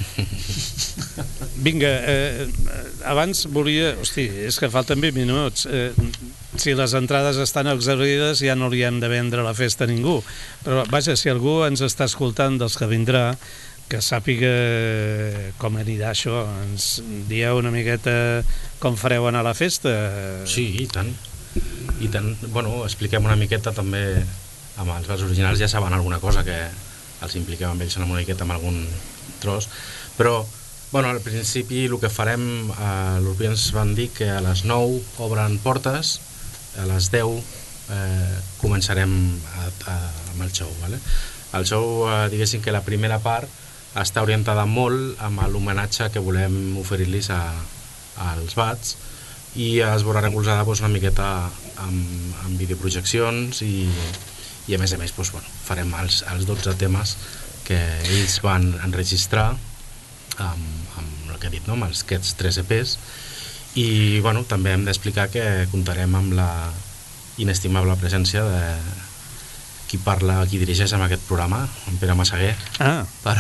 Vinga, eh, abans volia... Hosti, és que falten vint minuts. Eh, si les entrades estan exaurides ja no li hem de vendre la festa a ningú. Però, vaja, si algú ens està escoltant dels que vindrà, que sàpiga com anirà això. Ens dieu una miqueta com fareu anar a la festa? Sí, i tant. I tant. Bueno, expliquem una miqueta també amb els bars originals, ja saben alguna cosa que els impliquem amb ells una miqueta amb algun tros, però bueno, al principi el que farem, eh, l'Urbi ens van dir que a les nou obren portes, a les deu eh, començarem a, a, amb el show, ¿vale? El show, eh, diguéssim que la primera part està orientada molt amb l'homenatge que volem oferir-los als bats, i es veurà recolzada doncs, una miqueta amb, amb videoprojeccions i, i a més a més doncs, bueno, farem els, els dotze temes que ells van enregistrar amb, amb el que he dit, no? Amb els, aquests tres E Pes, i bueno, també hem d'explicar que comptarem amb la inestimable presència de qui parla, qui dirigeix amb aquest programa, en Pere Massaguer. Ah. Per...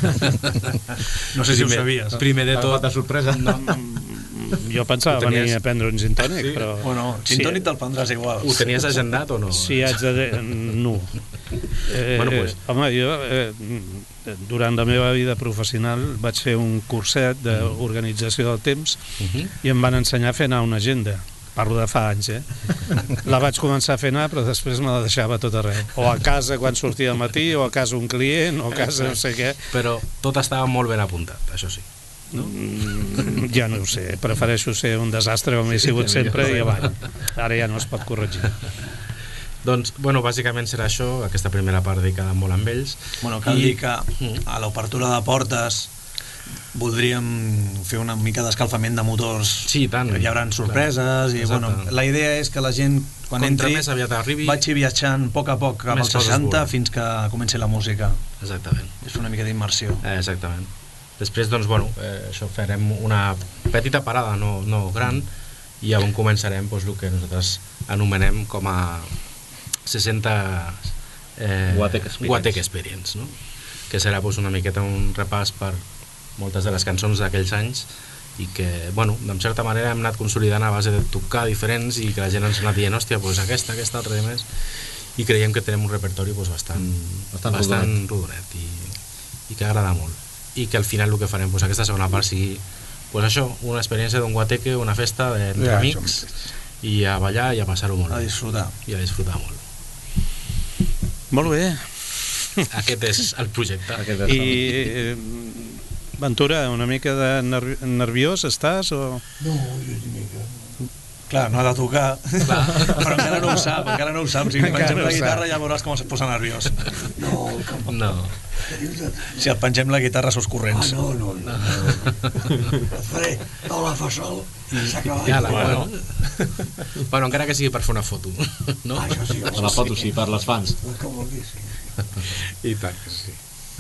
No sé si primer, ho sabies. Primer de tot... De sorpresa. No, jo pensava Ho tenies- venir a prendre un gin tònic, Sí. però... Bueno, gin tònic te'l prendràs igual. Ho tenies agendat o no? Si haig de... dir- No. Eh, Bueno, pues. Home, jo eh, durant la meva vida professional vaig fer un curset d'organització del temps Uh-huh. i em van ensenyar a fer anar una agenda. Parlo de fa anys, eh? La vaig començar a fer anar, però després me la deixava tot arreu. O a casa quan sortia al matí, o a casa un client, o a casa no sé què. Però tot estava molt ben apuntat, això sí. Mm, ja no ho sé, prefereixo ser un desastre com he sigut sempre i avall. Ara ja no es pot corregir. Doncs, bueno, bàsicament serà això, aquesta primera part dedicada molt amb ells. Bueno, cal I- dir que a l'obertura de portes voldríem fer una mica d'escalfament de motors. Sí, i tant. Hi haurà sorpreses i Exacte. bueno, la idea és que la gent quan Contra entri més aviat arribi, vagi viatjant a poc a poc cap més als coses seixanta veurà. fins que comenci la música. Exactament. És una mica d'immersió. Eh, exactament. Després, doncs, bueno, eh, això farem una petita parada, no, no gran, i on començarem doncs, el que nosaltres anomenem com a seixanta eh, Guatec Experience. Guatec Experience, no? Que serà doncs, una miqueta un repàs per moltes de les cançons d'aquells anys i que, bueno, en certa manera hem anat consolidant a base de tocar diferents i que la gent ens ha anat dient, hòstia, doncs aquesta, aquesta altra i més, i creiem que tenim un repertori doncs, bastant, Bastant bastant rodonet. rodonet i, i que agrada molt, i que al final el que farem doncs, aquesta segona part sigui pues això, una experiència d'un guateque, una festa entre Ja, amics i a ballar i a passar-ho molt A bé disfrutar. i a disfrutar molt. Molt bé. Aquest és el projecte. Aquest és I, el- eh, Ventura, una mica de nervi nerviós estàs? O... No, jo una mica. Clar, no ha de tocar, però encara no ho sap, encara no ho sap. Si Encara pengem no la ho guitarra sap. ja veuràs com es posa nerviós. No, com... No. Què dius de... Si et pengem la guitarra sos Ah, corrents. no, no, no. no. Et faré a la fa sol i s'ha acabat. Ja la, Bueno. bueno. bueno, encara que sigui per fer una foto, no? Ah, això sí, Per la foto, sí, per les fans. El que vulguis, sí. I tant que sí.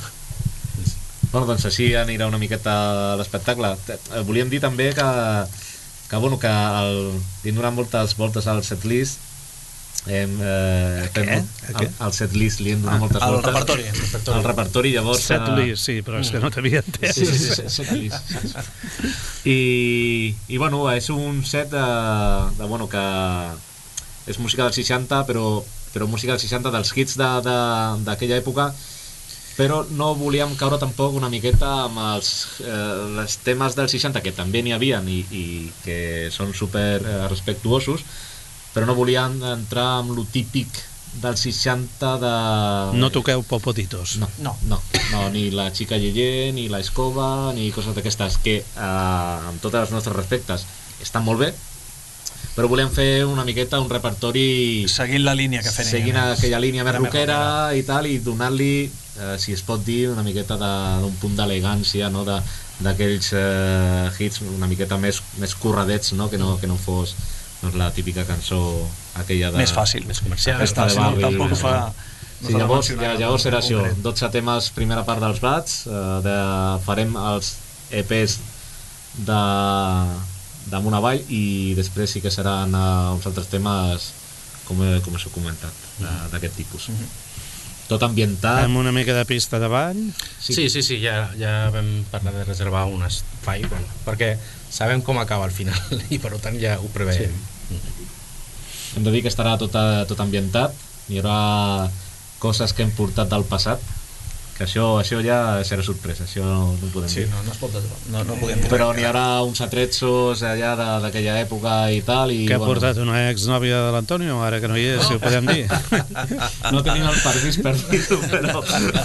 Bueno, doncs així anirà una miqueta l'espectacle. Eh, Volíem dir també que, que, bueno, que el, dient donant moltes voltes al setlist, hem, eh, què? fem, A què? el, el setlist li hem donat moltes el voltes. repertori. El repertori, llavors... Set eh, list, sí, però és que no t'havia entès. Sí, sí, sí, sí, setlist. I, I, bueno, és un set de, de bueno, que és música dels seixanta, però, però música dels seixanta, dels hits d'aquella de, de, època, però no volíem caure tampoc una miqueta amb els, eh, els temes dels seixanta, que també n'hi havia i, i que són super eh, respectuosos, però no volíem entrar amb lo típic dels seixanta de... No toqueu popotitos. No, No. no, no, ni la xica Yeye, ni la escoba, ni coses d'aquestes que, eh, amb tots els nostres respectes, estan molt bé, però volem fer una miqueta un repertori Seguint la línia que feien. seguint aquella línia més Era més rockera rockera. i tal, i donar-li, eh, si es pot dir, una miqueta de- d'un punt d'elegància, no? de, d'aquells eh, hits una miqueta més, més corredets, no? Que, no, que no fos doncs, la típica cançó aquella de... Més fàcil, més comercial. Festa de si no, barri, tampoc ho fa... Sí, no s'ha de llavors, mencionar ja, llavors serà en això, concret. dotze temes, primera part dels Bats, eh, de, farem els E Pes de, damunt avall, i després sí que seran uh, uns altres temes, com, com us he comentat, d'aquest tipus. Mm -hmm. Tot ambientat. Amb una mica de pista de ball. Sí, sí, sí, sí ja, ja vam parlar de reservar un espai, bueno, perquè sabem com acaba al final i per tant ja ho preveiem. Sí. Hem de dir que estarà tot, tot ambientat, hi haurà coses que hem portat del passat, que això, això ja serà sorpresa, això no ho podem sí, dir. Sí, no, no es pot desvelar, no, no podem dir. Però n'hi haurà uns atrezzos allà d'aquella època i tal. I, que ha bueno, portat una exnòvia de l'Antonio, ara que no hi és, no. Si ho podem dir. No tenim el permís per dir-ho, però...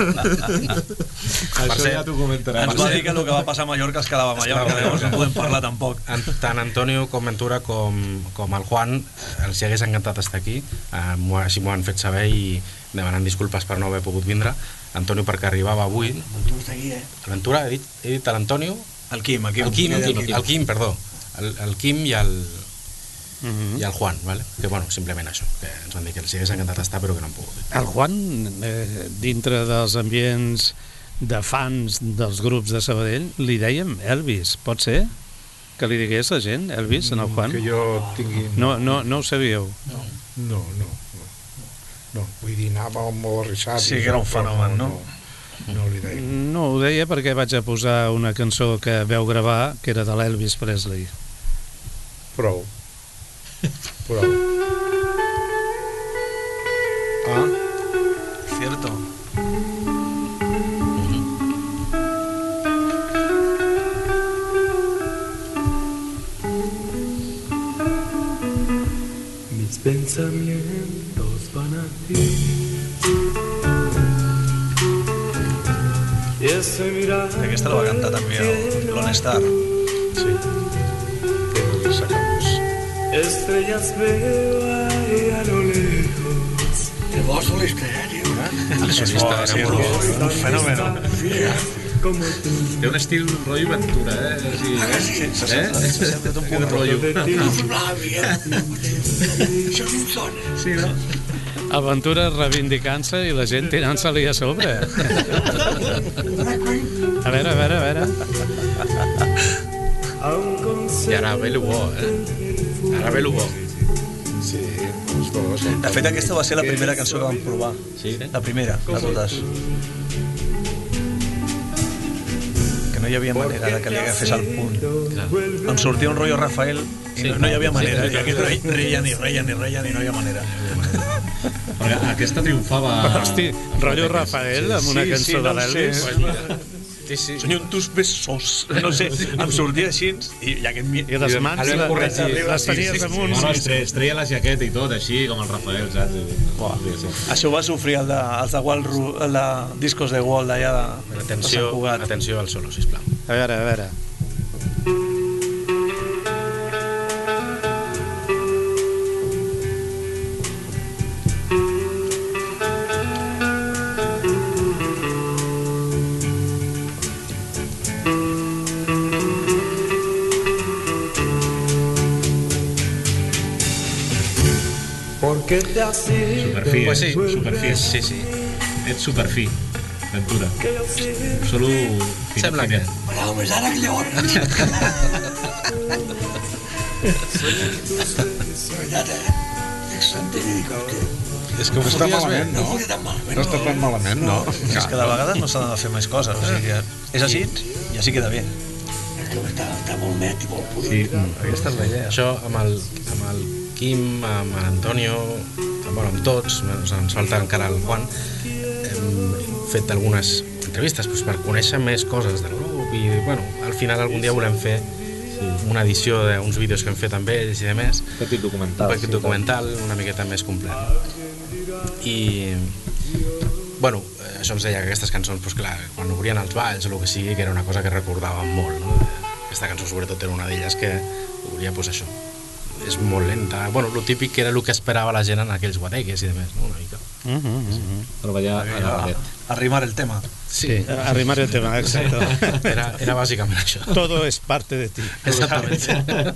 Això ja t'ho comentarà. Ens va dir que el que va passar a Mallorca es quedava a Mallorca, llavors no podem parlar tampoc. Tant Antonio com Ventura com, com el Juan els hagués encantat estar aquí, eh, així m'ho han fet saber i demanant disculpes per no haver pogut vindre. Antonio perquè arribava avui. L'Ventura està aquí, eh? L'Ventura, he dit, he dit a l'Antonio? El Quim, el Quim. El Quim, el Quim, el Quim perdó. El, el Quim i el, uh-huh. i el Juan, ¿vale? Que bueno, simplement això, que ens van dir que els hagués encantat estar però que no han pogut. El Juan, eh, dintre dels ambients de fans dels grups de Sabadell, li dèiem Elvis, pot ser? Que li digués la gent, Elvis, en el Juan? Que jo tingui... No, no, no ho sabíeu? No. No, no. No, vull dir, anava molt arrissat. Sí, que era un fenomen, no? No, no li deia. No, ho deia perquè vaig a posar una cançó que veu gravar, que era de l'Elvis Presley. Prou. Prou. Ah? Cierto. Mis pensamientos van a ti y ese mirar. Aquesta la va cantar també l'Honestar. Sí. Que no li sacamos. Estrellas veo ahí a lo lejos. El bo solista, eh, tio? El solista era sí, molt bo. un fenomen. Como tú. Té un estil rotllo Ventura, eh? Sí, Ah, sí, eh? se Eh? Se sent un punt rotllo. No semblava bien. Això no em sona. Sí, no? Aventura reivindicant-se i la gent tirant-se-li a sobre. A veure, a veure, a veure. I ara ve lo bo, eh? Ara ve lo bo. Sí, els dos. De fet, aquesta va ser la primera cançó que vam provar. Sí? La primera, de totes. Que no hi havia manera de que li agafés el punt. Em sortia un rotllo Rafael i no, no hi havia manera. I aquí reien i reien i reien i no hi havia manera. Perquè aquesta triomfava... Però, hosti, rotllo Rafael amb una Sí, cançó sí, de no l'Elvis. sé. Sí, sí. Senyor, tus besos. No sé, em sortia així i, i aquest... I les mans Albert les, Corretja les, les tenies amunt. No, no, es treia, es treia la jaqueta i tot, així, com el Rafael, saps? Uah. Sí. Això ho va sofrir el de, els de Wall, Ru- el de discos de Wall d'allà de, de Atenció, Sant Cugat. atenció al solo, sisplau. A veure, a veure. Porque te has ido. Superfi, Pues eh? sí, Superfi. sí, sí. Ets superfi, Ventura. Que yo sigo. Solo Sembla que... M'agrada més ara que llavors. De veritat, eh? Excentre i dic, que És que ho No està fotries bé. malament, no no? fos tan malament. No està tan malament, no? És que de vegades no s'han de fer més coses. O sigui, que és així i així queda bé. És que està, està molt net i molt polit. Sí, Aquesta és la idea. Això amb el, amb el Quim, amb l'Antonio, amb, bueno, amb tots, ens, ens falta encara el Juan, hem fet algunes entrevistes doncs, per conèixer més coses del grup i bueno, al final algun dia volem fer una edició d'uns vídeos que hem fet amb ells i de més, petit documental. un petit documental una miqueta més complet. I bueno, això ens deia que aquestes cançons, doncs clar, quan obrien els balls o el que sigui, que era una cosa que recordàvem molt, no? Aquesta cançó sobretot era una d'elles que obria, doncs això, és molt lenta, bueno, lo típic que era el que esperava la gent en aquells guateques i de més, no? Una mica. Uh -huh, uh -huh. Treballar a la paret. Arrimar el tema. Sí, arrimar el tema, exacte. Era, era bàsicament això. Todo es parte de ti. Exactament.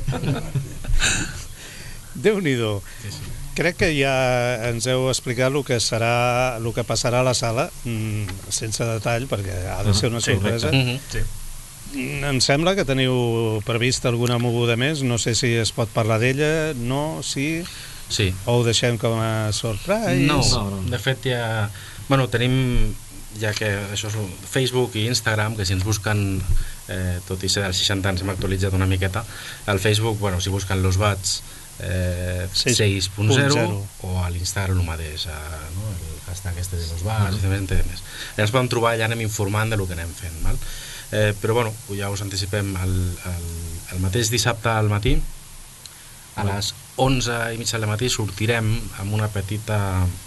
Déu-n'hi-do. Crec que ja ens heu explicat el que serà, el que passarà a la sala, mmm, sense detall, perquè ha de ser una Sí, sorpresa. Mhm. Sí. Em sembla que teniu previst alguna moguda més, no sé si es pot parlar d'ella, no, sí... Sí. O ho deixem com a sorpresa? No, de fet ja... Bueno, tenim, ja que això és Facebook i Instagram, que si ens busquen, eh, tot i ser dels seixanta anys hem actualitzat una miqueta, al Facebook, bueno, si busquen Los Bats eh, sis punt zero o a l'Instagram el mateix, eh, no? El hashtag este de Los Bats, mm. i demés. Ja ens podem trobar, ja anem informant de lo que anem fent, val? Eh, però bueno, ja us anticipem el, el, el mateix dissabte al matí, a les onze i mitja del matí sortirem amb una petita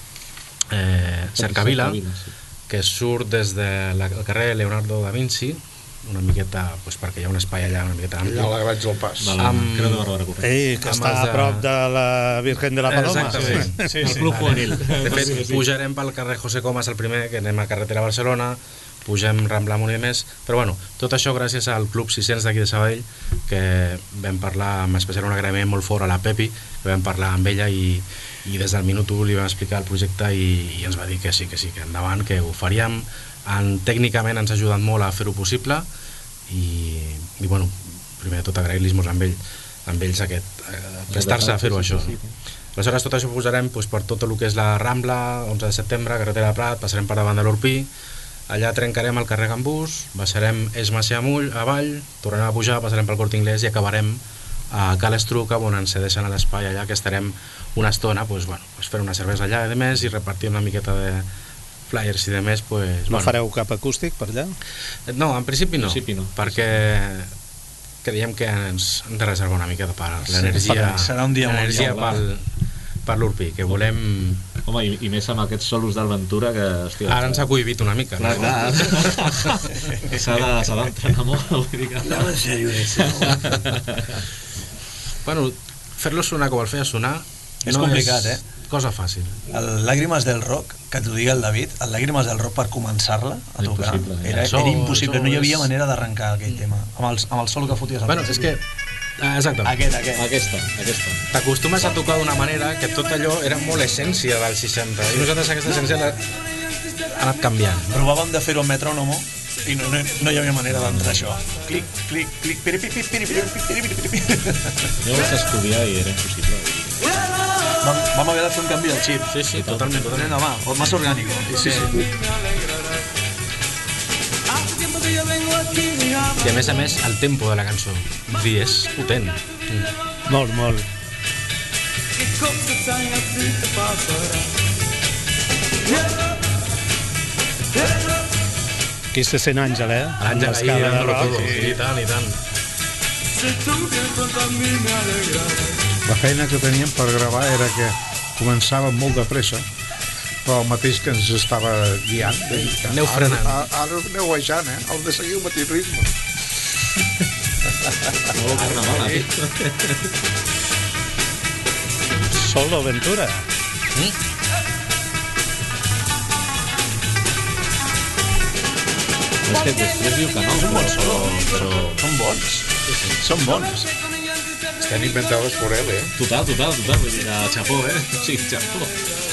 eh, cercavila que surt des del de carrer Leonardo da Vinci, una miqueta, pues, perquè hi ha un espai allà una miqueta ampli. Allà a la Graig del Pas. Amb... Ei, que està a prop de la Virgen de la Paloma. Exactament. Sí, sí, el Club Juvenil. De fet, pujarem pel carrer José Comas el primer, que anem a carretera a Barcelona, pugem Rambla Amunt i més, però bueno, tot això gràcies al Club sis-cents d'aquí de Sabadell, que vam parlar, en especial un agraïment molt fort a la Pepi, que vam parlar amb ella i, i des del minut u li vam explicar el projecte i, i ens va dir que sí, que sí, que endavant, que ho faríem. En, tècnicament ens ha ajudat molt a fer-ho possible i, i bueno, primer de tot agrair-los amb, ell, amb ells aquest, eh, prestar-se a fer-ho això. Aleshores tot això ho posarem pues, per tot el que és la Rambla, onze de setembre, carretera de Prat, passarem per davant de l'Orpí, allà trencarem el carrer Gambús, baixarem Es Macià amunt, avall, tornarem a pujar, passarem pel Corte Inglés i acabarem a Cal Estruca, on ens cedeixen a l'espai allà, que estarem una estona pues, bueno, pues, fer una cervesa allà i de més i repartir una miqueta de flyers i de més. Pues, no bueno. Fareu cap acústic per allà? No, en principi no, en principi no. perquè creiem que ens hem de reservar una miqueta per l'energia, sí, serà un dia l'energia pel, per l'Urpí, que volem... Home, i, i més amb aquests solos d'Alventura que... Hòstia, ara ens ha cohibit una mica. Clar, clar. S'ha d'entrenar molt, vull dir que... No, en sèrio, això. Bueno, fer-lo sonar com el feia sonar... És no complicat, és eh? Cosa fàcil. El Làgrimes del Rock, que t'ho digui el David, el Làgrimes del Rock per començar-la a tocar, impossible, era, el sol, era impossible, el sol no hi havia és... manera d'arrencar aquell tema, amb el, amb el solo que foties al Bueno, és que... Ah, exacte. Aquest, aquest. Aquesta, aquesta. T'acostumes a tocar d'una manera que tot allò era molt essència dels seixanta i nosaltres aquesta essència l'ha ha anat canviant. Provàvem de fer-ho amb metrònomo i no, no, no hi havia manera d'entrar això. Clic, clic, clic, piri, piri, piri, piri, piri, piri, piri. Jo ho vaig estudiar i era impossible. Vam, vam haver de fer un canvi al xip. Sí, sí, totalment, totalment. No, va, o más orgánico. Sí, sí. I a més a més, el tempo de la cançó vull dir, és potent. Mm. Molt, molt. Aquí se sent Àngel, eh? L'Àngel ahir Amb l'escala de dándolo rock, todo, sí. i tant, i tant. La feina que teníem per gravar era que començava molt de pressa, però el mateix que ens estava guiant. Aneu frenant. Ara, ara aneu baixant, eh? Heu de seguir el mateix ritme. No ho torna mal, eh? Solo Ventura. Mm? És que després diu que no, però... però... Són bons. Són bons. Estan inventades per ell, eh? Total, total, total, vull dir, xapó, eh? O sigui, xapó.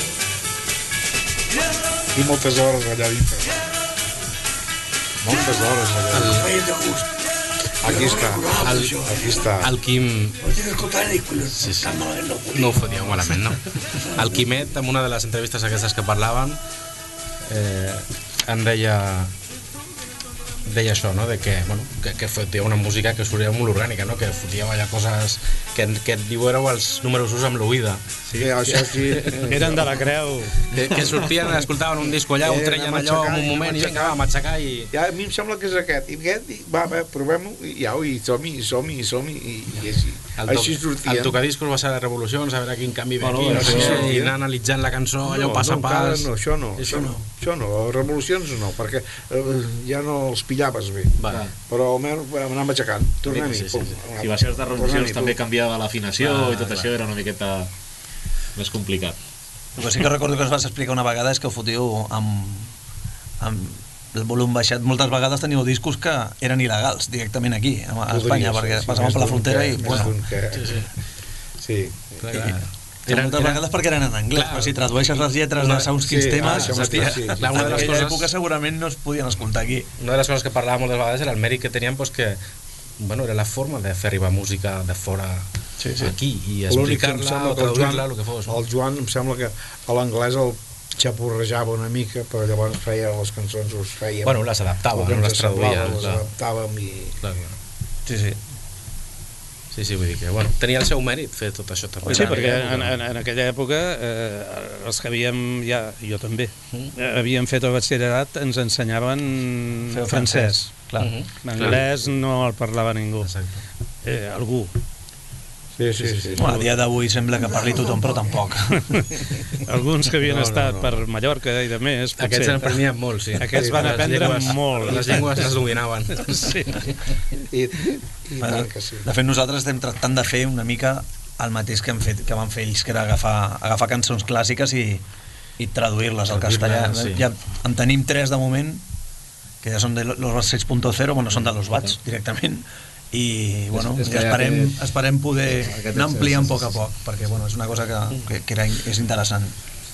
I moltes hores allà dintre. Moltes hores allà dintre. Feia de gust. Aquí està, El, aquí està. el Quim... No tienes cocaína i Sí, sí. tan malament no podia. No ho fotíeu malament, no? El Quimet, en una de les entrevistes aquestes que parlaven, eh, em deia... deia això, no? De que, bueno, que, que fotia una música que sortia molt orgànica, no? Que fotíeu allà coses que, que diu éreu els números us amb l'oïda. Sí, això sí. Eren de la Creu. Que, que sortien, escoltaven un disco allà, ho Eh, treien anem a allò aixecar, en un moment i anem a vinga, va, a matxacar i... Ja, a mi em sembla que és aquest. I aquest, i va, va, provem-ho, i ja, i som-hi, i som-hi, i som-hi, i, i així. El, to Així sortien. el tocadiscos va ser de Revolucions, a veure quin canvi ve Bueno, aquí, no sé això- què, i anar analitzant la cançó, allò no, pas a no, encara pas. no, això no, això no, això no, les revolucions no, perquè eh, ja no els pillaves bé, Va. però almenys anàvem aixecant, tornem-hi, Sí, sí, sí, pum, Si baixes de revolucions tornem-hi, també pum. canviava l'afinació Ah, i tot clar. això era una miqueta més complicat. El que sí que recordo que ens vas explicar una vegada és que ho fotíeu amb, amb el volum baixat. Moltes vegades teníeu discos que eren il·legals directament aquí, a Podria Espanya, ser, perquè sí, passaven més per la d'un frontera que- i... més Bueno, d'un que- Sí, sí. sí, Clar que Que moltes vegades perquè eren en anglès, però si tradueixes les lletres de segons quins temes, hòstia, en aquella època segurament no es podien escoltar aquí. Una de les coses que parlava moltes vegades era el mèrit que tenien, doncs, que bueno, era la forma de fer arribar música de fora sí, sí. aquí i explicar-la o traduir-la, el que fos. El Joan em sembla que a l'anglès el xapurrejava una mica, però llavors feia les cançons, us feia... Bueno, les adaptava, no les traduïa. Les adaptàvem i... Clar, clar. Sí, sí. Sí, sí, vull dir que, bueno, tenia el seu mèrit fer tot això també. Sí, perquè en, en, en aquella època eh, els que havíem, ja, jo també, mm. havíem fet el batxillerat, ens ensenyaven francès. francès. Clar. Mm-hmm. Anglès no el parlava ningú. Exacte. Eh, algú. Sí, sí, sí. sí. Bueno, a dia d'avui sembla que parli tothom, però tampoc. Alguns que havien no, estat no, no. per Mallorca i de més, potser. Aquests en aprenien molt, sí. Aquests van aprendre llengües, molt. Les llengües les dominaven. Sí. I, i tant que sí. De fet, nosaltres estem tractant de fer una mica el mateix que, hem fet, que van fer ells, que era agafar, agafar cançons clàssiques i, i traduir-les al castellà. Sí. Ja en tenim tres de moment, que ja són de los Bats seis punto cero, bueno, són de los Bats directament, i bueno, és, és ja esperem, aquest, aquest poder anar ampliant a poc a poc, perquè bueno, és una cosa que, que, que era, és interessant.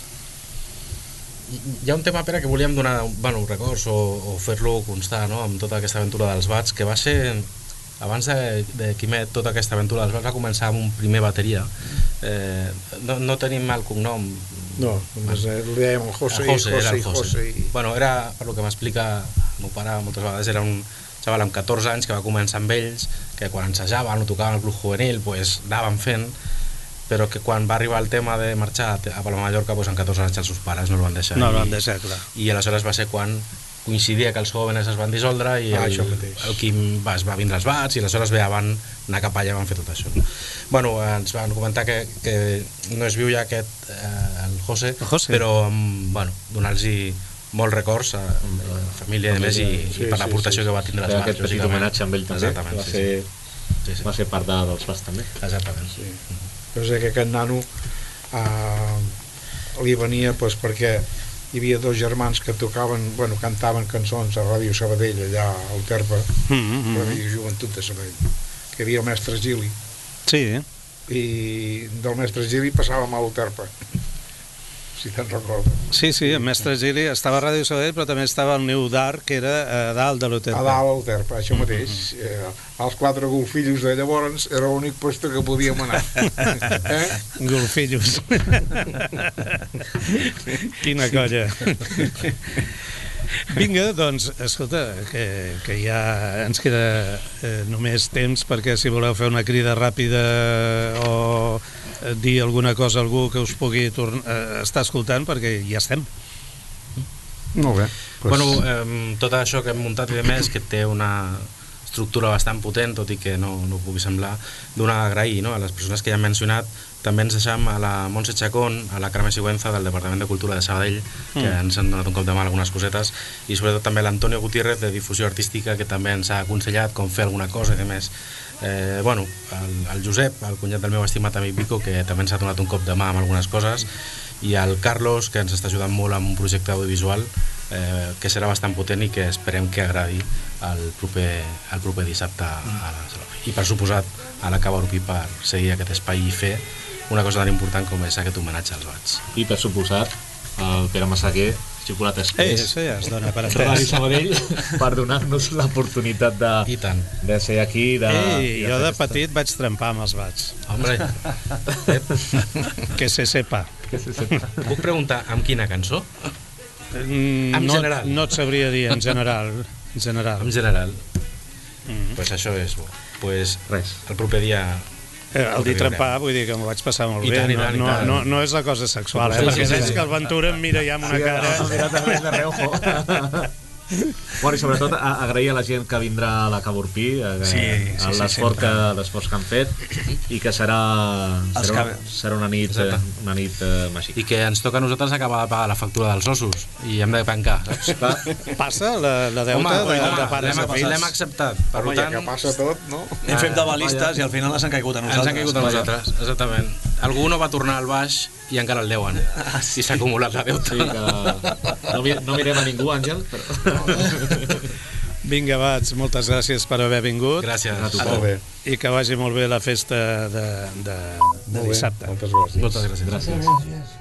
Hi ha un tema, Pere, que volíem donar bueno, records o, o fer-lo constar, no?, amb tota aquesta aventura dels Bats, que va ser abans de, de Quimet, tota aquesta aventura dels Bats va començar amb un primer bateria. eh, no, no tenim el cognom, no, només li dèiem el José, José, José, era el José, José. José. Bueno, era, per lo que m'explica el meu pare moltes vegades, era un xaval amb catorze anys que va començar amb ells, que quan ensajaven o tocaven el club juvenil pues, anaven fent, però que quan va arribar el tema de marxar a Palma de Mallorca, pues, amb catorze anys els seus pares no el van deixar. No el van deixar, clar. I aleshores va ser quan coincidia que els jóvenes es van dissoldre i ah, el, el Quim va, es va vindre als Bats i aleshores ja van anar cap allà i van fer tot això. Bueno, ens van comentar que, que no es viu ja aquest, eh, el José, el José. però bueno, donar-los molts records a la família i més i, sí, i per l'aportació sí, sí. que va tindre les Bats. Aquest petit homenatge amb ell també Exactament, va, sí, ser, sí, sí. va ser part de, dels Bats també. Exactament. Sí. Però sé que aquest nano eh, li venia pues, perquè hi havia dos germans que tocaven, bueno, cantaven cançons a Ràdio Sabadell allà al Terpa, mm -hmm. Ràdio Joventut de Sabadell, que hi havia el mestre Gili. Sí. I del mestre Gili passàvem al Terpa, si te'n recordes. Sí, sí, el mestre Gili estava a Ràdio Sabadell, però també estava al New Dark, que era a dalt de l'Uterpa. A dalt al Terpa, això mateix. Mm -hmm. eh, els quatre golfillos de llavors era l'únic lloc que podíem anar. eh? Golfillos. Quina colla. Vinga, doncs, escolta, que, que ja ens queda eh, només temps perquè si voleu fer una crida ràpida o dir alguna cosa a algú que us pugui tornar, eh, estar escoltant, perquè ja estem. Molt bé. Pues... Bueno, eh, tot això que hem muntat i de més, que té una estructura bastant potent, tot i que no, no pugui semblar, donar agrair, no?, a les persones que ja hem mencionat. També ens deixem a la Montse Chacón, a la Carme Sigüenza del Departament de Cultura de Sabadell, que mm. ens han donat un cop de mà algunes cosetes, i sobretot també l'Antonio Gutiérrez de Difusió Artística, que també ens ha aconsellat com fer alguna cosa i de més. Eh, bueno, el, el Josep, el cunyat del meu estimat amic Vico, que també ens ha donat un cop de mà amb algunes coses, i el Carlos, que ens està ajudant molt amb un projecte audiovisual eh, que serà bastant potent i que esperem que agradi el proper, el proper dissabte a la sala. I per suposat a la Cava Urpí per seguir aquest espai i fer una cosa tan important com és aquest homenatge als Bats. I per suposat el Pere Massaguer, Xocolata Express, eh, això ja es dona per Ràdio Sabadell, per donar-nos l'oportunitat de, de ser aquí. De, Ei, jo de petit vaig trempar amb els Bats. Hombre, que se sepa. Que se sepa. Puc preguntar amb quina cançó? Mm, en no, general? No et sabria dir, en general. En general. En general. Mm-hmm. Pues això és bo. Pues res. El proper dia... El dir trempar, vull dir que m'ho vaig passar molt I bé. tant, i tant, no, i tant. no, no, no és la cosa sexual, eh? Sí, Perquè sí, veig sí. que el Ventura em mira ja amb una sí, cara... Sí, mira també de reojo. Bueno, i sobretot a, agrair a la gent que vindrà a la Cava Urpí, a, sí, sí, a l'esforç sí, que, l'esforç que han fet i que serà, serà, una, serà una nit, una nit uh, màgica. I que ens toca a nosaltres acabar de pagar la factura dels ossos i hem de tancar, saps? Passa la, la deuta home, de, home, de pares a fills. L'hem acceptat. Per home, tant, ja que passa tot, no? Hem fet de balistes i al final les han caigut a nosaltres. Ens han caigut a nosaltres, exactament. Algú no va tornar al baix i encara el deuen. Ah, sí. I s'ha acumulat la deuta. Sí, que no, no mirem a ningú, Àngel, però... Vinga, Bats, moltes gràcies per haver vingut. Gràcies a tu. Molt bé. I que vagi molt bé la festa de, de, de Molt bé. dissabte. Moltes gràcies. Moltes gràcies. Gràcies. Gràcies.